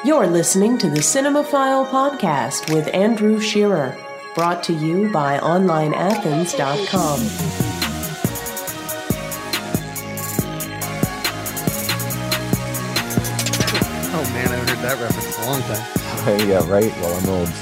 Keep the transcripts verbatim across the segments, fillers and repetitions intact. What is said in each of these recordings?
You're listening to the Cinemaphile Podcast with Andrew Shearer, brought to you by online athens dot com. Oh man, I haven't heard that reference in a long time. Uh, yeah, right? Well, I'm old,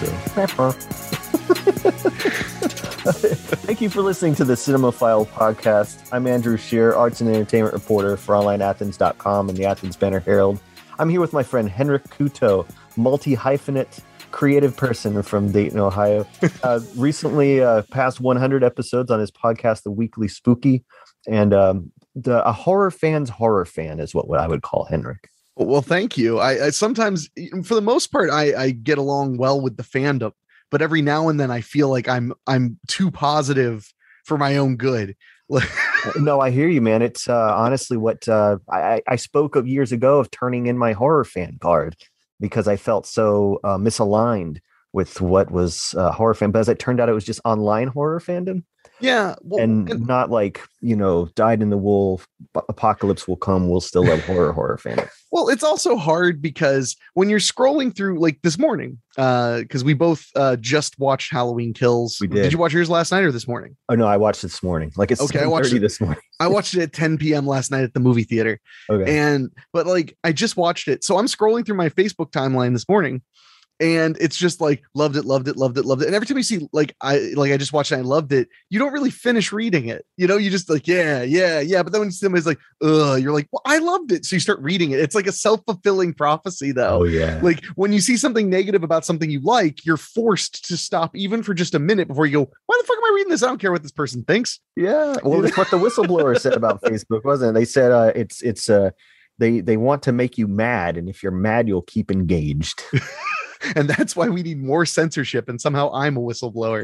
so. Thank you for listening to the Cinemaphile Podcast. I'm Andrew Shearer, arts and entertainment reporter for online athens dot com and the Athens Banner Herald. I'm here with my friend Henrik Kuto, multi-hyphenate creative person from Dayton, Ohio. Uh, recently uh, passed one hundred episodes on his podcast, The Weekly Spooky, and um, the, a horror fan's horror fan is what, what I would call Henrik. Well, thank you. I, I sometimes, for the most part, I, I get along well with the fandom, but every now and then I feel like I'm I'm too positive for my own good. No, I hear you, man. It's uh, honestly what uh, I, I spoke of years ago of turning in my horror fan card because I felt so uh, misaligned with what was uh, horror fan. But as it turned out, it was just online horror fandom. Yeah. Well, and, and not like, you know, dyed in the wool, apocalypse will come, we'll still love horror horror fandom. Well, it's also hard because when you're scrolling through, like this morning, uh, because we both uh, just watched Halloween Kills. We did. Did you watch yours last night or this morning? Oh, no, I watched it this morning. Like it's okay, I watched it this morning. I watched it at ten p.m. last night at the movie theater. Okay. And but like I just watched it. So I'm scrolling through my Facebook timeline this morning. And it's just like loved it, loved it, loved it, loved it. And every time you see like I like I just watched it, I loved it. You don't really finish reading it, you know. You just like yeah, yeah, yeah. But then when somebody's like, "Ugh," you're like, "Well, I loved it." So you start reading it. It's like a self fulfilling prophecy, though. Oh yeah. Like when you see something negative about something you like, you're forced to stop even for just a minute before you go, "Why the fuck am I reading this? I don't care what this person thinks." Yeah. Well, that's what the whistleblower said about Facebook, wasn't it? They said uh, it's it's uh they they want to make you mad, and if you're mad, you'll keep engaged. And that's why we need more censorship. And somehow I'm a whistleblower.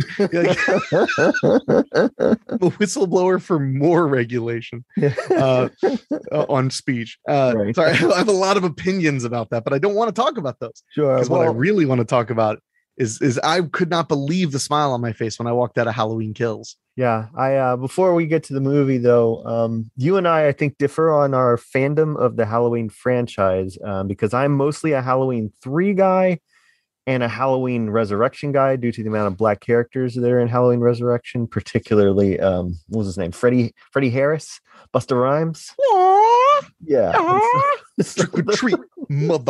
I'm a whistleblower for more regulation uh, on speech. Uh, right. Sorry, I have a lot of opinions about that, but I don't want to talk about those. Sure. Because Well, what I really want to talk about is is I could not believe the smile on my face when I walked out of Halloween Kills. Yeah, I uh, before we get to the movie, though, um, you and I, I think, differ on our fandom of the Halloween franchise um, because I'm mostly a Halloween three guy and a Halloween Resurrection guy due to the amount of black characters that are in Halloween Resurrection, particularly, um, what was his name? Freddie Freddie Harris, Busta Rhymes. Aww. Yeah. Aww. Trick or treat, mother.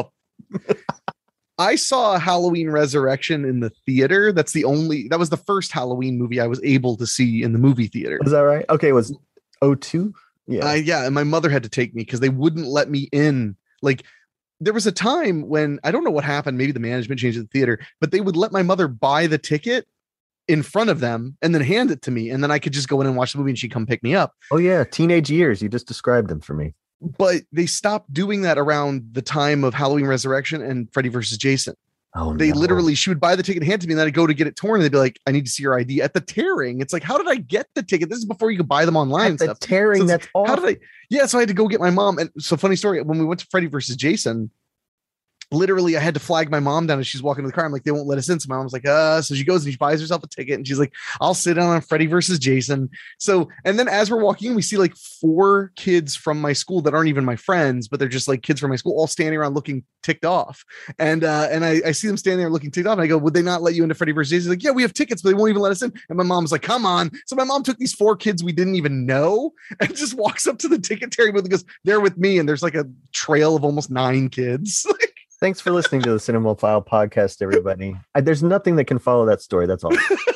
I saw Halloween Resurrection in the theater. That's the only, that was the first Halloween movie I was able to see in the movie theater. Is that right? Okay, it was oh two? Yeah. Uh, yeah, and my mother had to take me because they wouldn't let me in. Like, there was a time when I don't know what happened. Maybe the management changed the theater, but they would let my mother buy the ticket in front of them and then hand it to me. And then I could just go in and watch the movie and she'd come pick me up. Oh yeah. Teenage years. You just described them for me. But they stopped doing that around the time of Halloween Resurrection and Freddy versus Jason. Oh, they no. literally, she would buy the ticket and hand it to me, and then I'd go to get it torn, and they'd be like, "I need to see your I D." At the tearing, it's like, how did I get the ticket? This is before you could buy them online. At the stuff. tearing, So that's all. how did I? Yeah, so I had to go get my mom. And so, funny story: when we went to Freddy versus Jason, literally, I had to flag my mom down as she's walking to the car. I'm like, they won't let us in. So my mom's like, uh, so she goes and she buys herself a ticket, and she's like, I'll sit down on Freddy versus Jason. So, and then as we're walking in, we see like four kids from my school that aren't even my friends, but they're just like kids from my school, all standing around looking ticked off. And uh, and I, I see them standing there looking ticked off. And I go, would they not let you into Freddy versus Jason? He's like, yeah, we have tickets, but they won't even let us in. And my mom's like, come on. So my mom took these four kids we didn't even know and just walks up to the ticket tearing booth and goes, they're with me. And there's like a trail of almost nine kids. Thanks for listening to the Cinemaphile Podcast, everybody. I, there's nothing that can follow that story. That's all.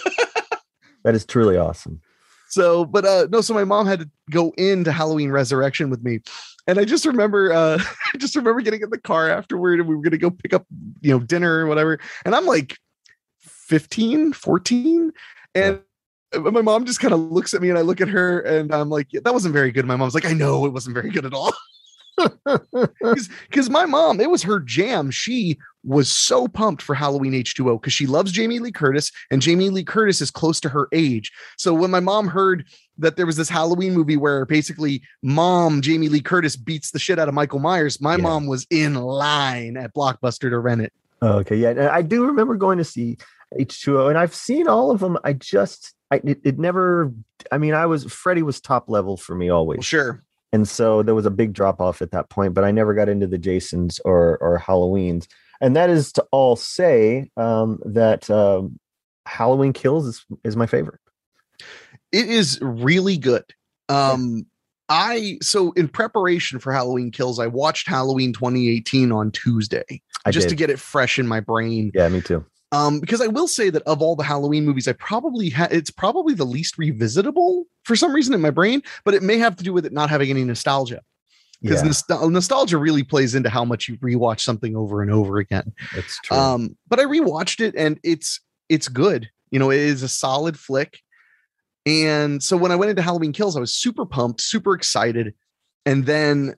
That is truly awesome. So, but uh, no, so my mom had to go into Halloween Resurrection with me. And I just remember, uh, I just remember getting in the car afterward and we were going to go pick up, you know, dinner or whatever. And I'm like fifteen, fourteen. And yeah. My mom just kind of looks at me and I look at her and I'm like, yeah, that wasn't very good. My mom's like, I know it wasn't very good at all. Because my mom, it was her jam. She was so pumped for Halloween H two O because she loves Jamie Lee Curtis and Jamie Lee Curtis is close to her age. So when my mom heard that there was this Halloween movie where basically mom Jamie Lee Curtis beats the shit out of Michael Myers, my yeah. mom was in line at Blockbuster to rent it. Okay, yeah, I do remember going to see H two O and I've seen all of them. I just, I it, it never. I mean, I was Freddy was top level for me always. Well, sure. And so there was a big drop off at that point, but I never got into the Jasons or or Halloweens. And that is to all say um, that um, Halloween Kills is, is my favorite. It is really good. Um, I so in preparation for Halloween Kills, I watched Halloween twenty eighteen on Tuesday I just did. to get it fresh in my brain. Yeah, me too. Um, because I will say that of all the Halloween movies, I probably ha- it's probably the least revisitable for some reason in my brain, but it may have to do with it not having any nostalgia. Because Yeah, nostal- nostalgia really plays into how much you rewatch something over and over again. it's true. Um, but I rewatched it and it's it's good. You know, it is a solid flick. And so when I went into Halloween Kills, I was super pumped, super excited. And then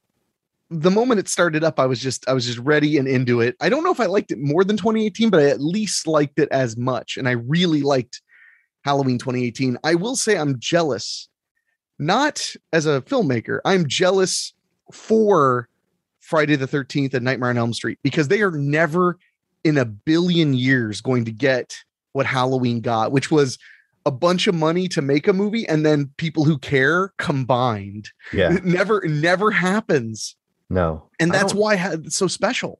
the moment it started up, I was just I was just ready and into it. I don't know if I liked it more than twenty eighteen, but I at least liked it as much. And I really liked Halloween twenty eighteen. I will say I'm jealous, not as a filmmaker. I'm jealous for Friday the thirteenth and Nightmare on Elm Street because they are never in a billion years going to get what Halloween got, which was a bunch of money to make a movie and then people who care combined. Yeah, It never, never happens. no. And I that's don't- why it's so special.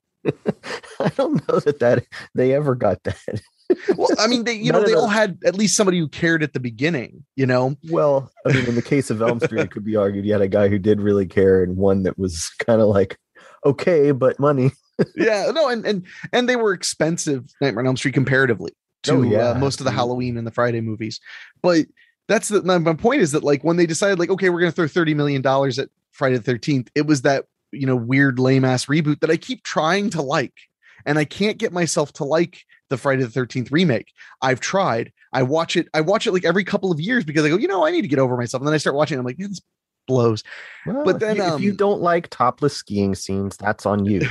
I don't know that, that they ever got that. Well, I mean, they, you None know, of they the- all had at least somebody who cared at the beginning, you know? Well, I mean, in the case of Elm Street, it could be argued you had a guy who did really care and one that was kind of like, okay, but money. Yeah, no. And, and, and they were expensive, Nightmare on Elm Street comparatively to Oh, yeah, uh, most of the absolutely. Halloween and the Friday movies. But that's the, my, my point is that like when they decided like, okay, we're going to throw thirty million dollars at Friday the thirteenth, it was that, you know, weird lame ass reboot that I keep trying to like. And I can't get myself to like the Friday the thirteenth remake. I've tried. I watch it. I watch it like every couple of years because I go, you know, I need to get over myself. And then I start watching it. I'm like, man, this blows. Well, But then, if you, if you um, don't like topless skiing scenes, that's on you.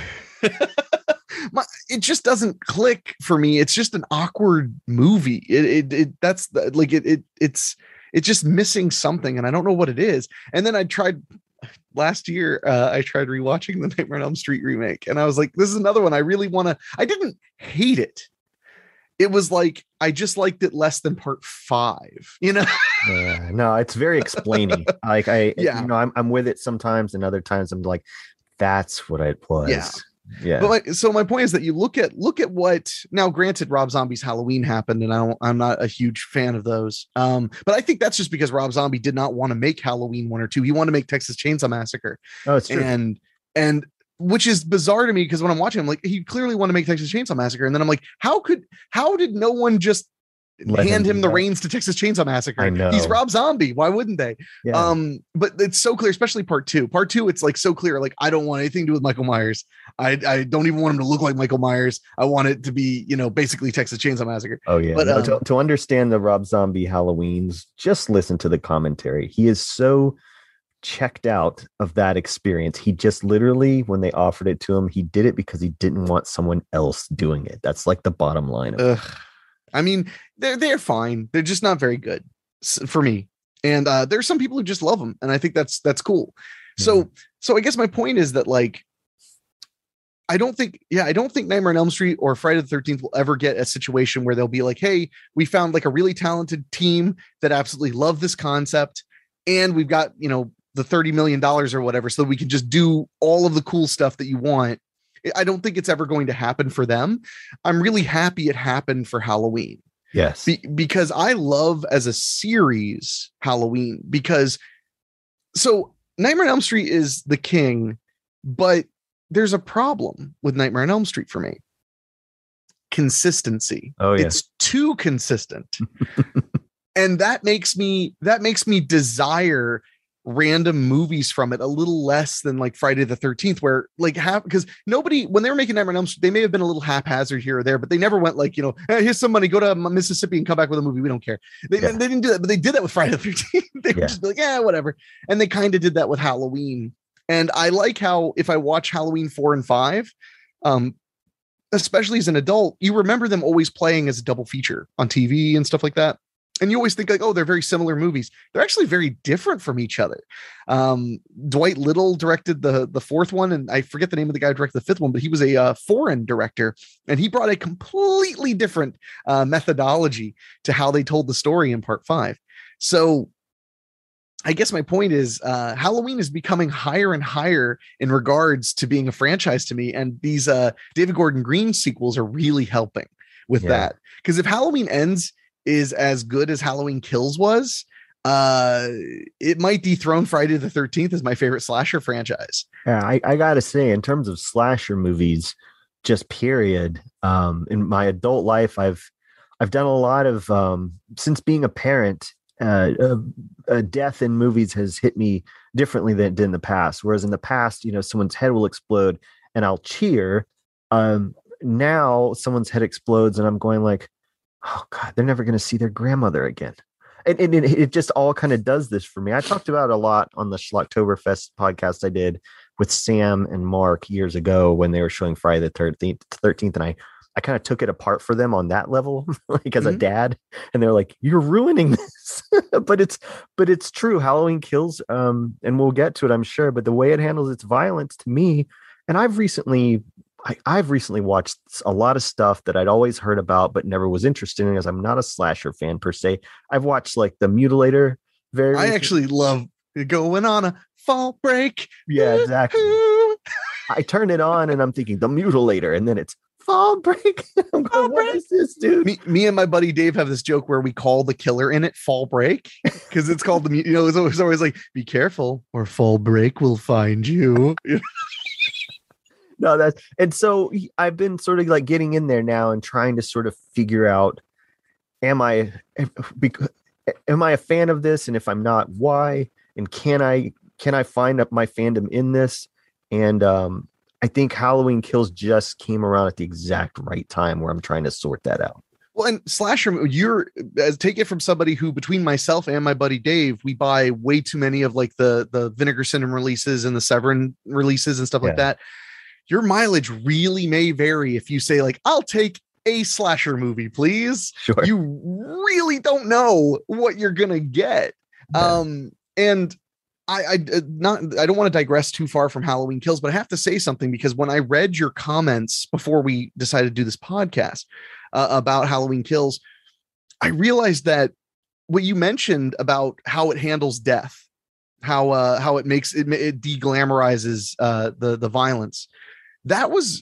My, it just doesn't click for me. It's just an awkward movie. It, it, it that's the, like, it, it, it's, it's just missing something. And I don't know what it is. And then I tried last year. Uh, I tried rewatching the Nightmare on Elm Street remake and I was like, this is another one. I really want to, I didn't hate it. It was like, I just liked it less than part five, you know? Yeah, no, it's very explaining. Like I, Yeah. you know, I'm I'm with it sometimes, and other times I'm like, that's what it was. Yeah. Yeah. But my, so my point is that you look at look at what now. Granted, Rob Zombie's Halloween happened, and I don't, I'm not a huge fan of those. Um, but I think that's just because Rob Zombie did not want to make Halloween one or two. He wanted to make Texas Chainsaw Massacre, oh, it's true. and and which is bizarre to me because when I'm watching, I'm like, he clearly wanted to make Texas Chainsaw Massacre, and then I'm like, how could how did no one just Let hand him him, do the that. reins to Texas Chainsaw Massacre? I know. He's Rob Zombie. Why wouldn't they? Yeah. Um, but it's so clear, especially part two. Part two, it's like so clear. Like, I don't want anything to do with Michael Myers. I, I don't even want him to look like Michael Myers. I want it to be, you know, basically Texas Chainsaw Massacre. oh yeah. but, No, um, to, to understand the Rob Zombie Halloweens, just listen to the commentary. He is so checked out of that experience. He just literally, when they offered it to him, he did it because he didn't want someone else doing it. That's like the bottom line of it. Ugh. I mean, they're they're fine. They're just not very good s- for me. And uh, there's some people who just love them, and I think that's that's cool. So so I guess my point is that like, I don't think, yeah, I don't think Nightmare on Elm Street or Friday the thirteenth will ever get a situation where they'll be like, hey, we found like a really talented team that absolutely love this concept. And we've got, you know, the thirty million dollars or whatever, so that we can just do all of the cool stuff that you want. I don't think it's ever going to happen for them. I'm really happy it happened for Halloween. Yes. Be- because I love as a series Halloween because so Nightmare on Elm Street is the king, but there's a problem with Nightmare on Elm Street for me. Consistency. Oh, yeah. It's too consistent. And that makes me that makes me desire random movies from it a little less than like Friday the thirteenth, where like half because nobody when they were making Nightmare on Elm Street, they may have been a little haphazard here or there, but they never went like, you know, hey, here's some money, go to Mississippi and come back with a movie. We don't care. They, Yeah. they didn't do that, but they did that with Friday the thirteenth. They Yeah. were just like, yeah, whatever. And they kind of did that with Halloween. And I like how if I watch Halloween four and five, um, especially as an adult, you remember them always playing as a double feature on T V and stuff like that. And you always think like, oh, they're very similar movies. They're actually very different from each other. Um, Dwight Little directed the the fourth one, and I forget the name of the guy who directed the fifth one, but he was a uh, foreign director, and he brought a completely different uh, methodology to how they told the story in part five. So I guess my point is uh, Halloween is becoming higher and higher in regards to being a franchise to me. And these uh, David Gordon Green sequels are really helping with Yeah. that. Because if Halloween Ends is as good as Halloween Kills was, uh, it might dethrone Friday the thirteenth as my favorite slasher franchise. Yeah, I, I gotta say, in terms of slasher movies, just period. Um, in my adult life, I've I've done a lot of um, since being a parent. Uh, uh, uh, death in movies has hit me differently than it did in the past. Whereas in the past, you know, someone's head will explode and I'll cheer. Um, now someone's head explodes and I'm going like, oh God, they're never going to see their grandmother again. And, and it, it just all kind of does this for me. I talked about it a lot on the Schlocktoberfest podcast I did with Sam and Mark years ago when they were showing Friday the thirteenth, and I, I kind of took it apart for them on that level, like as Mhm. a dad, and they're like, "You're ruining this," but it's but it's true. Halloween Kills, um, and we'll get to it, I'm sure. But the way it handles its violence to me, and I've recently. I, I've recently watched a lot of stuff that I'd always heard about but never was interested in, as I'm not a slasher fan per se. I've watched like the Mutilator. Very I recently. actually love going on a fall break. Yeah, exactly. I turn it on and I'm thinking the Mutilator, and then it's fall break. I'm going, what is this, dude? Me, me and my buddy Dave have this joke where we call the killer in it Fall Break because it's called the, mu- you know, it's always, always like, be careful or Fall Break will find you. No, that's, and so I've been sort of like getting in there now and trying to sort of figure out, am I, am I a fan of this? And if I'm not, why? And can I, can I find up my fandom in this? And um, I think Halloween Kills just came around at the exact right time where I'm trying to sort that out. Well, and slasher, you're as take it from somebody who, between myself and my buddy Dave, we buy way too many of like the the Vinegar Syndrome releases and the Severin releases and stuff Yeah. like that. Your mileage really may vary if you say like, I'll take a slasher movie, please. Sure. You really don't know what you're gonna get. Yeah. Um, and I, I not I don't want to digress too far from Halloween Kills, but I have to say something because when I read your comments before we decided to do this podcast uh, about Halloween Kills, I realized that what you mentioned about how it handles death, how uh, how it makes it, it de-glamorizes uh, the the violence. That was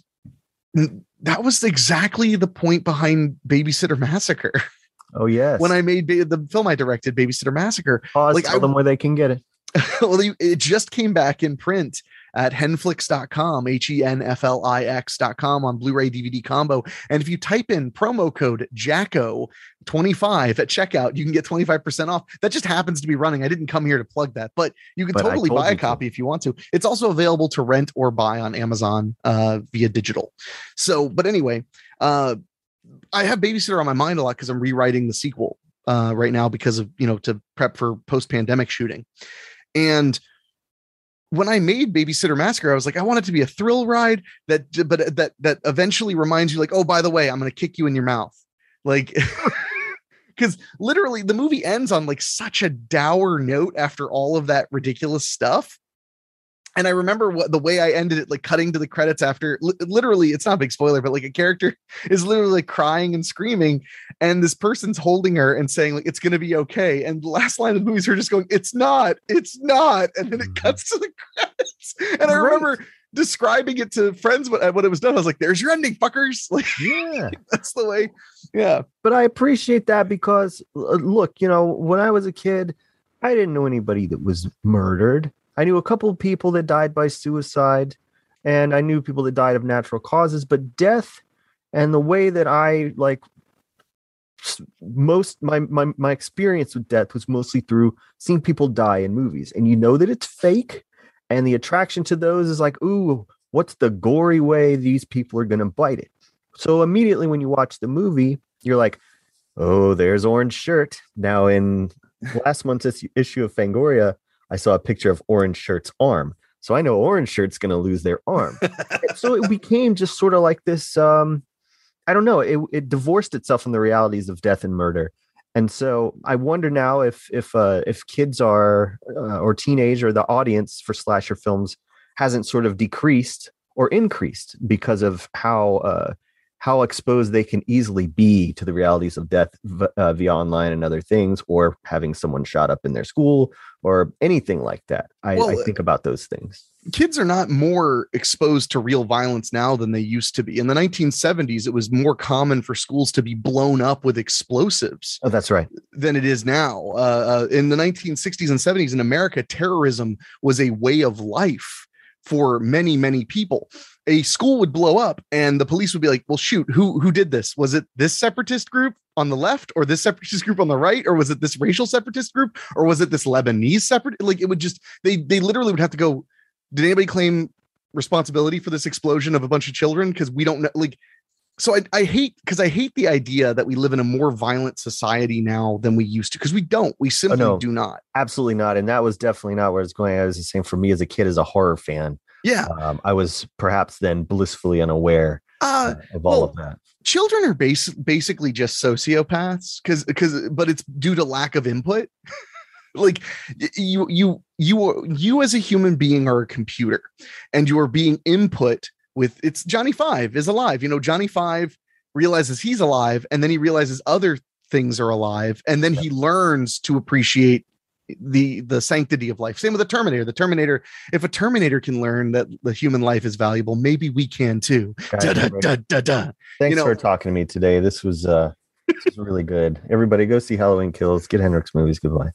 that was exactly the point behind Babysitter Massacre. Oh yes. When I made ba- the film I directed, Babysitter Massacre, Pause, like tell I- them where they can get it. well, it just came back in print at henflix dot com, H E N F L I X dot com on Blu-ray D V D combo. And if you type in promo code Jacko twenty-five at checkout, you can get twenty-five percent off. That just happens to be running. I didn't come here to plug that, but you can But I totally told buy a you to. copy if you want to. It's also available to rent or buy on Amazon uh, via digital. So, but anyway, uh, I have Babysitter on my mind a lot because I'm rewriting the sequel uh, right now because of, you know, to prep for post-pandemic shooting. And when I made Babysitter Massacre, I was like, I want it to be a thrill ride that, but that, that eventually reminds you like, oh, by the way, I'm going to kick you in your mouth. Like, because literally the movie ends on like such a dour note after all of that ridiculous stuff. And I remember what the way I ended it, like cutting to the credits after li- literally, it's not a big spoiler, but like a character is literally like crying and screaming. And this person's holding her and saying like, it's going to be okay. And the last line of the movie is her just going, it's not, it's not. And then it cuts to the credits. And I Right. remember describing it to friends when, when it was done. I was like, there's your ending, fuckers. Like, Yeah. that's the way. Yeah. But I appreciate that because uh, look, you know, when I was a kid, I didn't know anybody that was murdered. I knew a couple of people that died by suicide, and I knew people that died of natural causes, but death and the way that I like most my, my my experience with death was mostly through seeing people die in movies. And you know that it's fake, and the attraction to those is like, ooh, what's the gory way these people are gonna bite it? So immediately when you watch the movie, you're like, oh, there's Orange Shirt. Now in last month's is- issue of Fangoria, I saw a picture of Orange Shirt's arm. So I know Orange Shirt's going to lose their arm. So it became just sort of like this, um, I don't know, it, it divorced itself from the realities of death and murder. And so I wonder now if if uh, if kids are, uh, or teenage, or the audience for slasher films hasn't sort of decreased or increased because of how uh, how exposed they can easily be to the realities of death uh, via online and other things, or having someone shot up in their school or anything like that. I, Well, I think about those things. Kids are not more exposed to real violence now than they used to be. In the nineteen seventies, it was more common for schools to be blown up with explosives. Oh, that's right. Than it is now. Uh, uh, in the nineteen sixties and seventies in America, terrorism was a way of life for many, many people. A school would blow up and the police would be like, well, shoot, who who did this? Was it this separatist group on the left or this separatist group on the right? Or was it this racial separatist group? Or was it this Lebanese separate? Like it would just, they they literally would have to go, did anybody claim responsibility for this explosion of a bunch of children? Because we don't know, like, so I, I hate, because I hate the idea that we live in a more violent society now than we used to, because we don't, we simply oh, no, do not. Absolutely not. And that was definitely not where it's going. I was the same for me as a kid, as a horror fan. Yeah. Um, I was perhaps then blissfully unaware uh, uh, of all well, of that. Children are bas- basically just sociopaths because, because, but it's due to lack of input. Like you, you, you, you as a human being are a computer and you are being input with it's Johnny Five is alive. You know, Johnny Five realizes he's alive and then he realizes other things are alive. And then he learns to appreciate the the sanctity of life. Same with the Terminator. The Terminator, if a Terminator can learn that the human life is valuable, maybe we can too. Da, da, da, da, da. Thanks you know, for talking to me today. This was uh this was really good. Everybody go see Halloween Kills. Get Henrik's movies. Goodbye.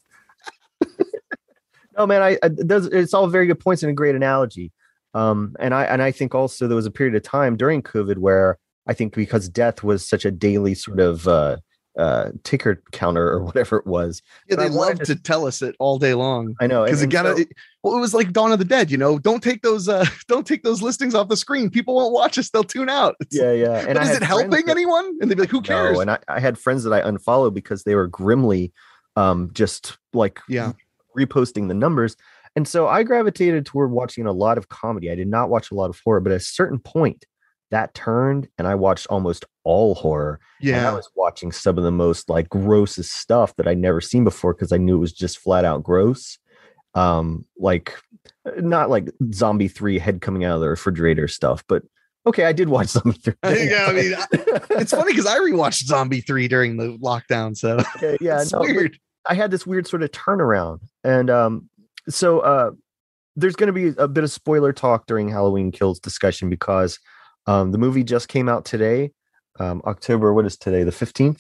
No, man, I, I does it's all very good points and a great analogy. Um, and I and I think also there was a period of time during COVID where I think because death was such a daily sort of uh, uh, ticker counter or whatever it was. Yeah, they love to, to tell us it all day long. I know, because it got so, it, well, it was like Dawn of the Dead. You know, don't take those uh, don't take those listings off the screen. People won't watch us; they'll tune out. It's, yeah, yeah. And is it helping that, anyone? And they'd be like, "Who cares?" No, and I, I had friends that I unfollowed because they were grimly, um, just like yeah. reposting the numbers. And so I gravitated toward watching a lot of comedy. I did not watch a lot of horror, but at a certain point that turned and I watched almost all horror. Yeah. And I was watching some of the most like grossest stuff that I'd never seen before because I knew it was just flat out gross. Um, like not like Zombie three head coming out of the refrigerator stuff, but okay, I did watch Zombie three. Yeah, I mean, it's funny because I rewatched Zombie three during the lockdown. So yeah, yeah it's no, weird. I had this weird sort of turnaround. And um, so uh, there's going to be a bit of spoiler talk during Halloween Kills discussion because um, the movie just came out today, um, October, what is today, the fifteenth,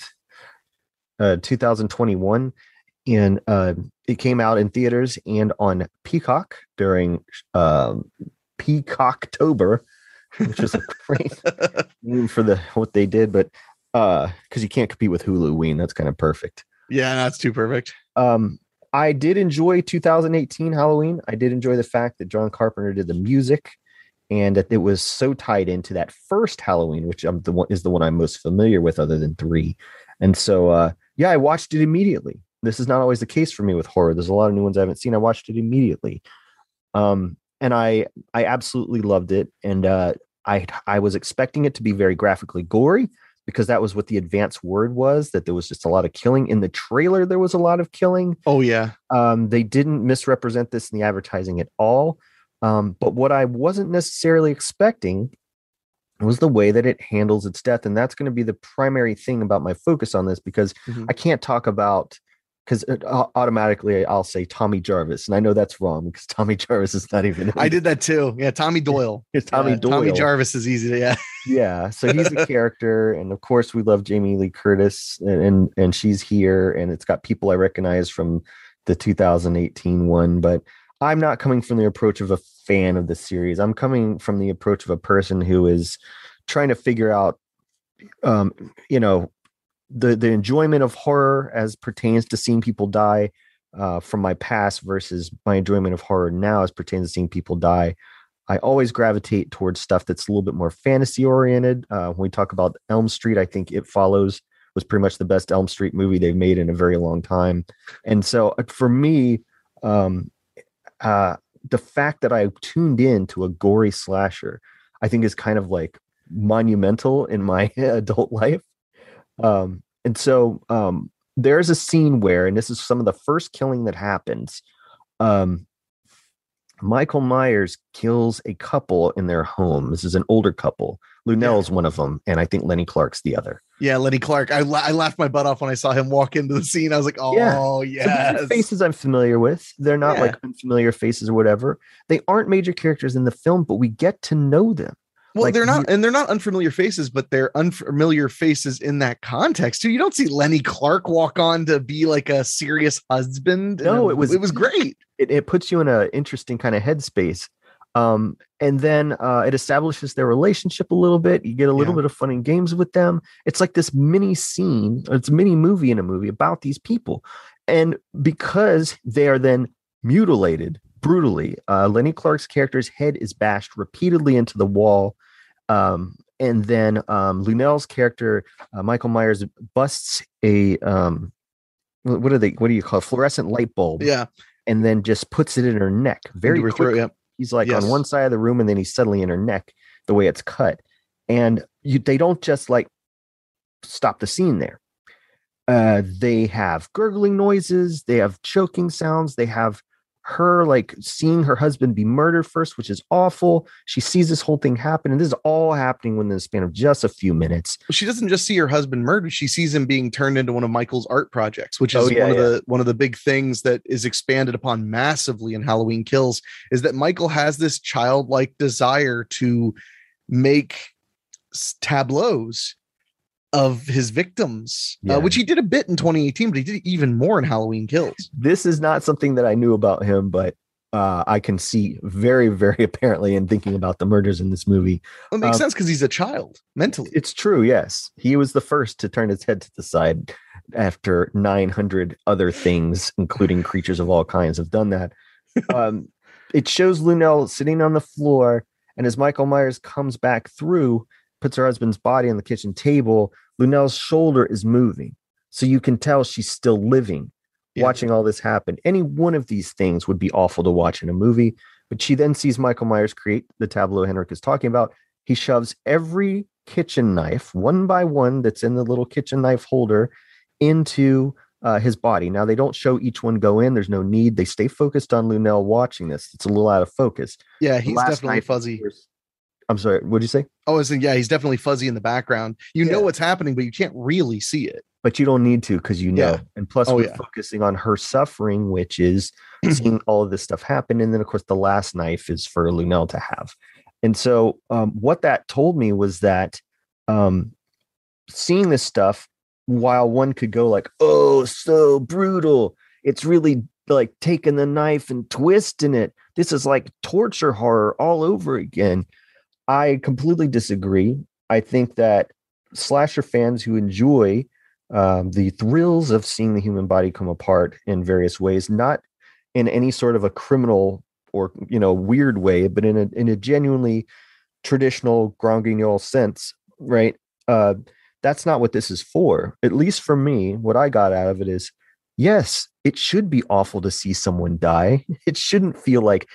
uh, two thousand twenty-one. And uh, it came out in theaters and on Peacock during um, Peacocktober, which is a great name for the what they did, but because uh, you can't compete with Huluween, that's kind of perfect. Yeah, that's too perfect. Um, I did enjoy two thousand eighteen Halloween. I did enjoy the fact that John Carpenter did the music and that it was so tied into that first Halloween, which I'm the one is the one I'm most familiar with other than three. And so, uh, yeah, I watched it immediately. This is not always the case for me with horror. There's a lot of new ones I haven't seen. I watched it immediately. Um, and I, I absolutely loved it. And uh, I, I was expecting it to be very graphically gory, because that was what the advanced word was, that there was just a lot of killing. In the trailer, there was a lot of killing. Oh, yeah. Um, they didn't misrepresent this in the advertising at all. Um, but what I wasn't necessarily expecting was the way that it handles its death. And that's going to be the primary thing about my focus on this, because mm-hmm. I can't talk about, because automatically I'll say Tommy Jarvis. And I know that's wrong because Tommy Jarvis is not even. I did that too. Yeah. Tommy Doyle. It's Tommy yeah, Doyle. Tommy Jarvis is easy to, yeah. Yeah. So he's a character. And of course we love Jamie Lee Curtis and, and, and she's here, and it's got people I recognize from the two thousand eighteen one, but I'm not coming from the approach of a fan of the series. I'm coming from the approach of a person who is trying to figure out, um, you know, the the enjoyment of horror as pertains to seeing people die uh, from my past versus my enjoyment of horror now as pertains to seeing people die. I always gravitate towards stuff that's a little bit more fantasy oriented. Uh, when we talk about Elm Street, I think It Follows was pretty much the best Elm Street movie they've made in a very long time. And so for me, um, uh, the fact that I tuned in to a gory slasher, I think is kind of like monumental in my adult life. Um, and so, um, there's a scene where, and this is some of the first killing that happens. Um, Michael Myers kills a couple in their home. This is an older couple. Lunell's yeah. one of them, and I think Lenny Clark's the other. Yeah, Lenny Clark. I, la- I laughed my butt off when I saw him walk into the scene. I was like, oh, yeah. Yes. So faces I'm familiar with. They're not yeah. like unfamiliar faces or whatever. They aren't major characters in the film, but we get to know them. Well, like, they're not, and they're not unfamiliar faces, but they're unfamiliar faces in that context too. You don't see Lenny Clark walk on to be like a serious husband. No, it was it was great. It, it puts you in an interesting kind of headspace. Um, and then uh, it establishes their relationship a little bit. You get a little yeah. bit of fun and games with them. It's like this mini scene, or it's a mini movie in a movie about these people. And because they are then mutilated brutally, uh, Lenny Clark's character's head is bashed repeatedly into the wall. Um, and then um, Lunell's character, uh, Michael Myers, busts a um, what are they? What do you call it? Fluorescent light bulb? Yeah, and then just puts it in her neck very quickly. Throat, yeah. He's like yes. on one side of the room, and then he's suddenly in her neck. The way it's cut, and you, they don't just like stop the scene there. Uh, they have gurgling noises. They have choking sounds. They have her like seeing her husband be murdered first, which is awful. She sees this whole thing happen, and this is all happening within the span of just a few minutes. She doesn't just see her husband murdered; she sees him being turned into one of Michael's art projects, which is oh, yeah, one of yeah. the one of the big things that is expanded upon massively in Halloween Kills. Is that Michael has this childlike desire to make tableaus of his victims, yeah. uh, which he did a bit in twenty eighteen, but he did even more in Halloween Kills. This is not something that I knew about him, but uh, I can see very, very apparently in thinking about the murders in this movie. Well, it makes um, sense because he's a child mentally. It's true. Yes. He was the first to turn his head to the side after nine hundred other things, including creatures of all kinds, have done that. Um, it shows Lunell sitting on the floor, and as Michael Myers comes back through, puts her husband's body on the kitchen table, Lunell's shoulder is moving. So you can tell she's still living, yeah. watching all this happen. Any one of these things would be awful to watch in a movie, but she then sees Michael Myers create the tableau Henrik is talking about. He shoves every kitchen knife, one by one, that's in the little kitchen knife holder into uh, his body. Now, they don't show each one go in. There's no need. They stay focused on Lunell watching this. It's a little out of focus. Yeah, he's definitely fuzzy. I'm sorry, what did you say? Oh, I was saying, yeah, he's definitely fuzzy in the background. You yeah. know what's happening, but you can't really see it. But you don't need to, because you know. Yeah. And plus, oh, we're yeah. focusing on her suffering, which is seeing all of this stuff happen. And then, of course, the last knife is for Lunell to have. And so um, what that told me was that um, seeing this stuff, while one could go like, oh, so brutal, it's really like taking the knife and twisting it. This is like torture horror all over again. I completely disagree. I think that slasher fans who enjoy um, the thrills of seeing the human body come apart in various ways, not in any sort of a criminal or, you know, weird way, but in a in a genuinely traditional Grand Guignol sense, right? Uh, that's not what this is for. At least for me, what I got out of it is, yes, it should be awful to see someone die. It shouldn't feel like,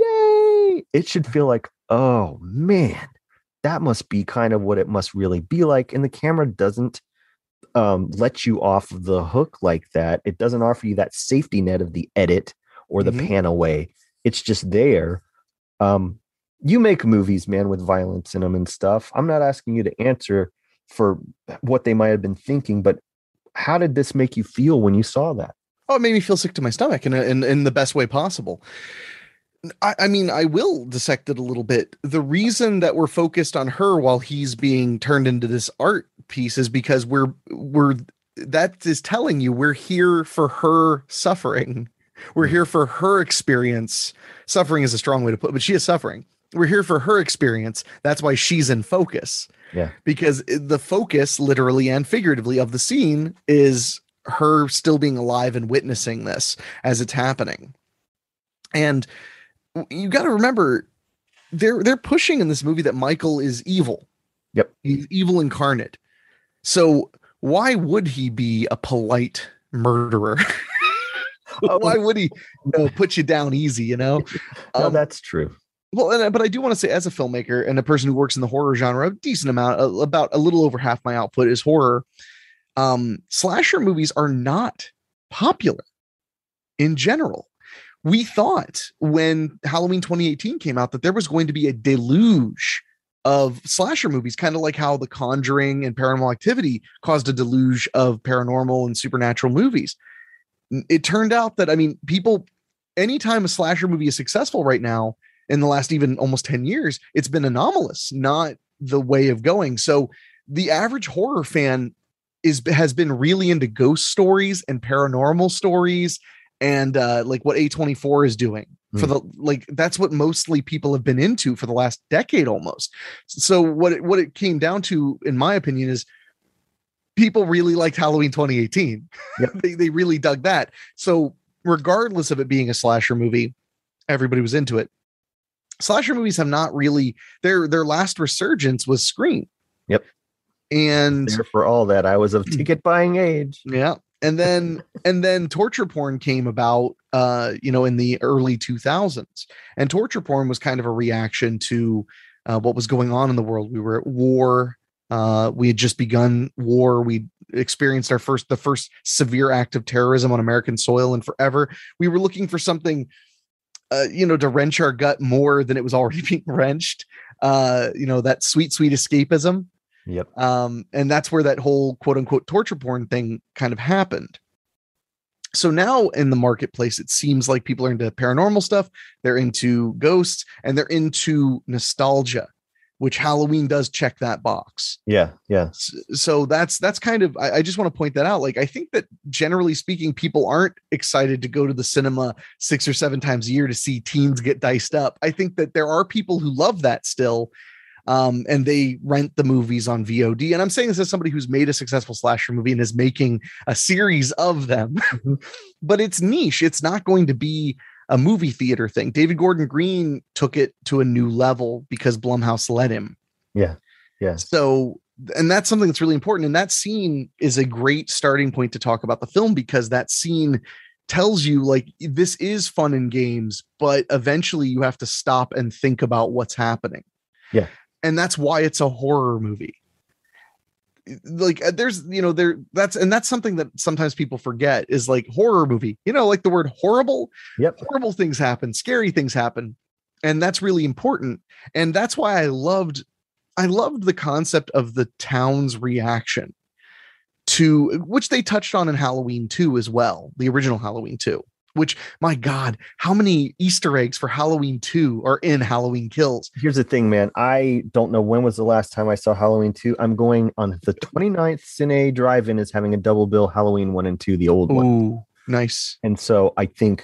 yay! It should feel like, oh man, that must be kind of what it must really be like. And the camera doesn't um, let you off the hook like that. It doesn't offer you that safety net of the edit or the mm-hmm. pan away. It's just there. Um, you make movies, man, with violence in them and stuff. I'm not asking you to answer for what they might have been thinking, but how did this make you feel when you saw that? Oh, it made me feel sick to my stomach in, a, in, in the best way possible. I, I mean, I will dissect it a little bit. The reason that we're focused on her while he's being turned into this art piece is because we're we're that is telling you we're here for her suffering. We're here for her experience. Suffering is a strong way to put it, but she is suffering. We're here for her experience. That's why she's in focus. Yeah. Because the focus, literally and figuratively, of the scene is her still being alive and witnessing this as it's happening. And you got to remember, they're they're pushing in this movie that Michael is evil. Yep. He's evil incarnate. So why would he be a polite murderer? Why would he you know, put you down easy, you know? No, um, that's true. Well, and, but I do want to say, as a filmmaker and a person who works in the horror genre, a decent amount, uh, about a little over half my output is horror. Um, slasher movies are not popular in general. we thought when Halloween twenty eighteen came out that there was going to be a deluge of slasher movies, kind of like how The Conjuring and Paranormal Activity caused a deluge of paranormal and supernatural movies. It turned out that, I mean, people, anytime a slasher movie is successful right now, in the last even almost ten years, it's been anomalous, not the way of going. So the average horror fan is has been really into ghost stories and paranormal stories and uh, like what A twenty-four is doing for the, like, that's what mostly people have been into for the last decade almost. So what it, what it came down to, in my opinion, is people really liked Halloween twenty eighteen. Yep. they, they really dug that. So regardless of it being a slasher movie, everybody was into it. Slasher movies have not really, their, their last resurgence was Scream. Yep. And there for all that, I was of ticket buying age. Yeah. And then, and then torture porn came about, uh, you know, in the early two thousands, and torture porn was kind of a reaction to uh, what was going on in the world. We were at war. Uh, we had just begun war. We experienced our first, the first severe act of terrorism on American soil and forever. We were looking for something, uh, you know, to wrench our gut more than it was already being wrenched. Uh, you know, that sweet, sweet escapism. Yep. Um, and that's where that whole quote unquote torture porn thing kind of happened. So now in the marketplace, it seems like people are into paranormal stuff. They're into ghosts and they're into nostalgia, which Halloween does check that box. Yeah. Yeah. So that's, that's kind of, I, I just want to point that out. Like, I think that generally speaking, people aren't excited to go to the cinema six or seven times a year to see teens get diced up. I think that there are people who love that still. Um, and they rent the movies on V O D. And I'm saying this as somebody who's made a successful slasher movie and is making a series of them, but it's niche. It's not going to be a movie theater thing. David Gordon Green took it to a new level because Blumhouse let him. Yeah. Yeah. So, and that's something that's really important. And that scene is a great starting point to talk about the film, because that scene tells you, like, this is fun and games, but eventually you have to stop and think about what's happening. Yeah. And that's why it's a horror movie. Like, there's, you know, there, that's, and that's something that sometimes people forget is, like, horror movie, you know, like the word horrible. Yep. Horrible things happen, scary things happen. And that's really important. And that's why I loved, I loved the concept of the town's reaction to, which they touched on in Halloween two as well, the original Halloween two. Which, my God, how many Easter eggs for Halloween two are in Halloween Kills? Here's the thing, man. I don't know when was the last time I saw Halloween two. I'm going on the twenty-ninth. Cine Drive-In is having a double bill, Halloween one and two, the old Ooh, one. Nice. And so I think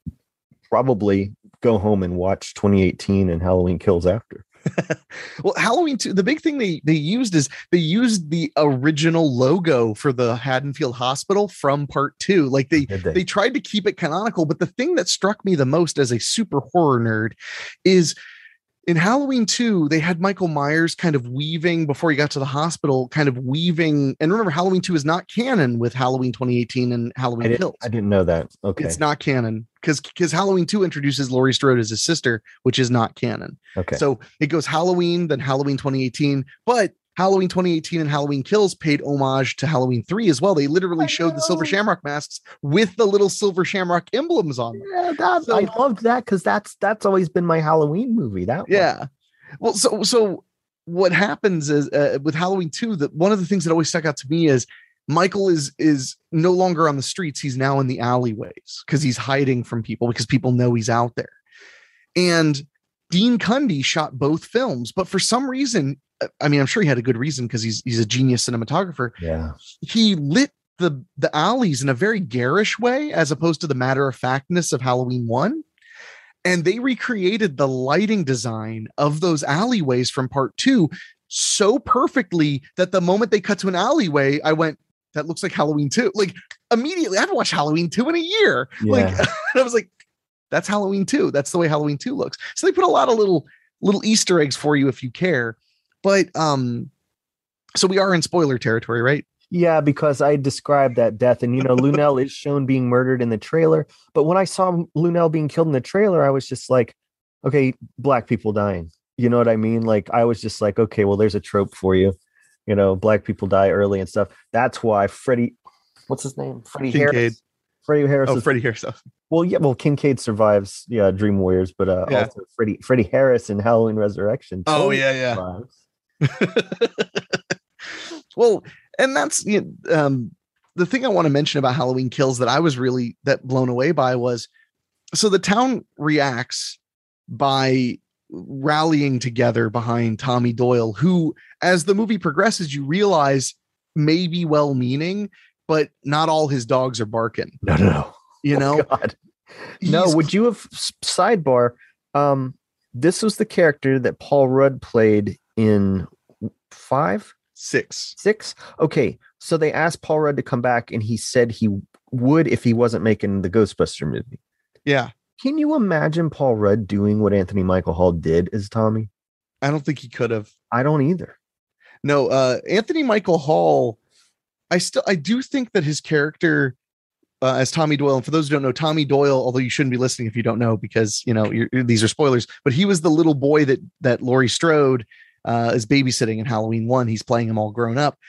probably go home and watch twenty eighteen and Halloween Kills after. Well, Halloween two, the big thing they they used is they used the original logo for the Haddonfield Hospital from part two. Like they, they they tried to keep it canonical. But the thing that struck me the most as a super horror nerd is in Halloween two, they had Michael Myers kind of weaving before he got to the hospital, kind of weaving. And remember, Halloween two is not canon with Halloween twenty eighteen and Halloween I didn't, Kills. I didn't know that. Okay. It's not canon because because Halloween two introduces Laurie Strode as his sister, which is not canon. Okay. So it goes Halloween, then Halloween twenty eighteen, but Halloween twenty eighteen and Halloween Kills paid homage to Halloween three as well. They literally showed the Silver Shamrock masks with the little Silver Shamrock emblems on them. Yeah, that, so, I loved that because that's that's always been my Halloween movie. That yeah. One. Well, so so what happens is uh, with Halloween two, that one of the things that always stuck out to me is Michael is is no longer on the streets. He's now in the alleyways because he's hiding from people because people know he's out there. And Dean Cundy shot both films, but for some reason, I mean, I'm sure he had a good reason because he's he's a genius cinematographer. Yeah, he lit the the alleys in a very garish way, as opposed to the matter of factness of Halloween one. And they recreated the lighting design of those alleyways from part two so perfectly that the moment they cut to an alleyway, I went, that looks like Halloween two. Like immediately, I haven't watched Halloween two in a year. Yeah. Like I was like, that's Halloween two. That's the way Halloween two looks. So they put a lot of little little Easter eggs for you if you care. But um, so we are in spoiler territory, right? Yeah, because I described that death, and you know, Lunel is shown being murdered in the trailer. But when I saw Lunel being killed in the trailer, I was just like, okay, black people dying. You know what I mean? Like, I was just like, okay, well, there's a trope for you. You know, black people die early and stuff. That's why Freddie, what's his name? Freddie Kincaid. Harris. Freddie Harris. Oh, is, Freddie Harris. Stuff. Well, yeah. Well, Kincaid survives. Yeah, Dream Warriors, but uh, Yeah. also Freddie Freddie Harris in Halloween Resurrection. Oh, totally yeah, yeah. survives. Well, and that's you know, um, the thing I want to mention about Halloween Kills that I was really that blown away by was so the town reacts by rallying together behind Tommy Doyle, who, as the movie progresses, you realize may be well-meaning, but not all his dogs are barking. No, no, no. You Oh, know, God. No, He's- would you have sidebar? Um, this was the character that Paul Rudd played in five, six. six. Okay, so they asked Paul Rudd to come back, and he said he would if he wasn't making the Ghostbuster movie. Yeah, Can you imagine Paul Rudd doing what Anthony Michael Hall did as Tommy? I don't think he could have. I don't either. No, uh, Anthony Michael Hall. I still, I do think that his character uh, as Tommy Doyle, and for those who don't know, Tommy Doyle, although you shouldn't be listening if you don't know, because you know you're, these are spoilers, but he was the little boy that that Laurie Strode uh, is babysitting in Halloween one. He's playing him all grown up.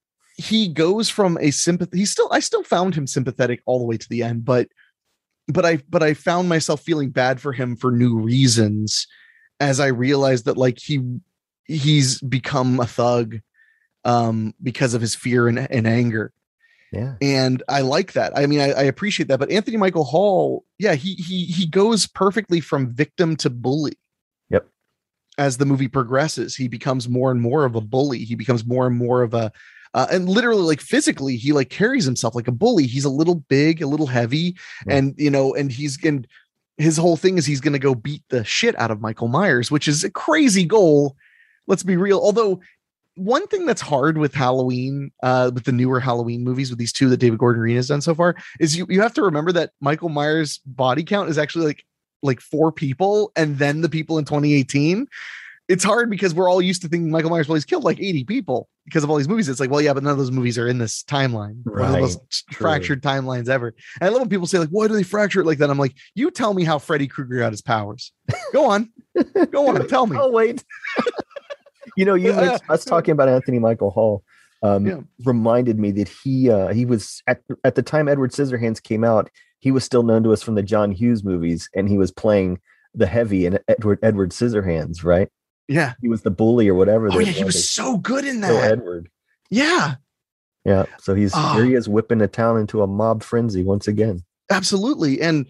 He goes from a sympathy. He's still, I still found him sympathetic all the way to the end, but but I but I found myself feeling bad for him for new reasons as I realized that like he he's become a thug um, because of his fear and, and anger. Yeah. And I like that. I mean, I, I appreciate that. But Anthony Michael Hall, yeah, he he he goes perfectly from victim to bully. Yep. As the movie progresses, he becomes more and more of a bully. He becomes more and more of a, uh, and literally, like physically, he like carries himself like a bully. He's a little big, a little heavy, Yeah. and you know, and he's and his whole thing is he's going to go beat the shit out of Michael Myers, which is a crazy goal. Let's be real. Although one thing that's hard with Halloween, uh, with the newer Halloween movies, with these two that David Gordon Green has done so far, is you you have to remember that Michael Myers' body count is actually like like four people, and then the people in twenty eighteen. It's hard because we're all used to thinking Michael Myers, well, he's killed like eighty people because of all these movies. It's like, well, yeah, but none of those movies are in this timeline. One of the Right. most True. fractured timelines ever. And I love when people say, like, why do they fracture it like that? I'm like, you tell me how Freddy Krueger got his powers. Go on. Go on. Tell me. Oh, wait. You know, you Yeah. mentioned, us talking about Anthony Michael Hall um, Yeah. reminded me that he uh, he was at at the time Edward Scissorhands came out. He was still known to us from the John Hughes movies, and he was playing the heavy in Edward Edward Scissorhands, right? Yeah. He was the bully or whatever. Oh, they yeah. He wanted was so good in to kill that. Edward. Yeah. Yeah. So he's Oh. here. He is whipping the town into a mob frenzy once again. Absolutely. And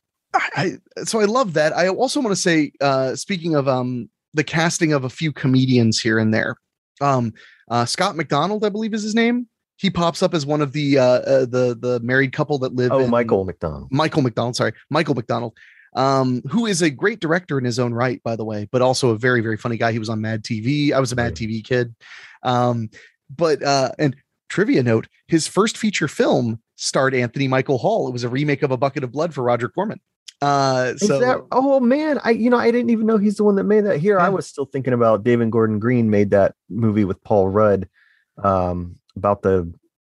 I, I so I love that. I also want to say, uh, speaking of um the casting of a few comedians here and there, um, uh, Scott McDonald, I believe is his name. He pops up as one of the uh, uh the the married couple that live. Oh, in, Michael McDonald. Michael McDonald, sorry, Michael McDonald, um, who is a great director in his own right, by the way, but also a very, very funny guy. He was on Mad T V. I was a Mad Yeah. T V kid. Um, but uh, and trivia note, his first feature film starred Anthony Michael Hall. It was a remake of A Bucket of Blood for Roger Corman. Uh, Is so that, oh man, I you know I didn't even know he's the one that made that. Here, I Yeah. was still thinking about David Gordon Green made that movie with Paul Rudd um, about the,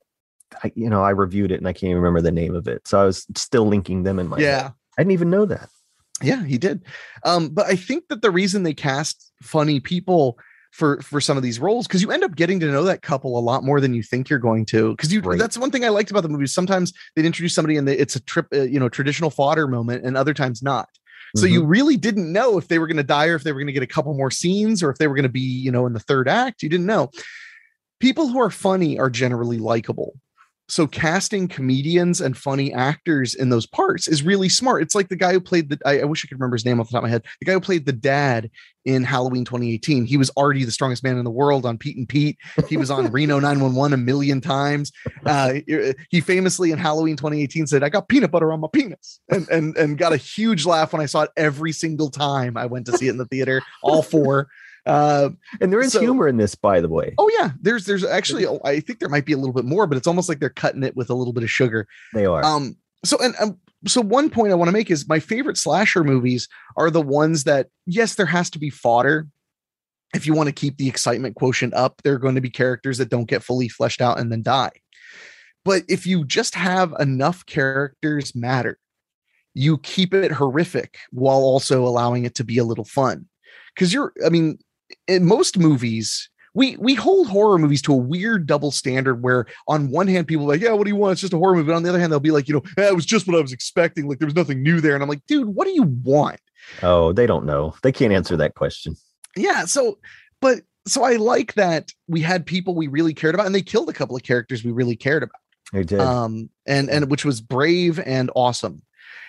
I, you know, I reviewed it and I can't even remember the name of it. So I was still linking them in my yeah. head. I didn't even know that. Yeah, he did. Um, but I think that the reason they cast funny people for for some of these roles, because you end up getting to know that couple a lot more than you think you're going to. Because you Right. that's one thing I liked about the movie. Sometimes they'd introduce somebody and they, it's a trip, uh, you know, traditional fodder moment, and other times not. So Mhm. you really didn't know if they were going to die or if they were going to get a couple more scenes or if they were going to be, you know, in the third act. You didn't know. People who are funny are generally likable. So casting comedians and funny actors in those parts is really smart. It's like the guy who played the, I, I wish I could remember his name off the top of my head. The guy who played the dad in Halloween twenty eighteen. He was already the strongest man in the world on Pete and Pete. He was on Reno nine one one a million times. Uh, he famously in Halloween twenty eighteen said, I got peanut butter on my penis, and, and, and got a huge laugh when I saw it every single time I went to see it in the theater, all four. Uh, And there is So- humor in this, by the way. oh yeah, there's, there's actually, I think there might be a little bit more, but it's almost like they're cutting it with a little bit of sugar. They are. Um, so and um, so one point I want to make is my favorite slasher movies are the ones that, yes, there has to be fodder. If you want to keep the excitement quotient up, there are going to be characters that don't get fully fleshed out and then die. But if you just have enough characters matter, you keep it horrific while also allowing it to be a little fun. Because you're, I mean, in most movies, we we hold horror movies to a weird double standard where on one hand people are like, yeah, what do you want? It's just a horror movie. But on the other hand, they'll be like, you know, eh, it was just what I was expecting. Like there was nothing new there. And I'm like, dude, what do you want? Oh, they don't know. They can't answer that question. Yeah. So, but so I like that we had people we really cared about, and they killed a couple of characters we really cared about. They did. Um, and and which was brave and awesome.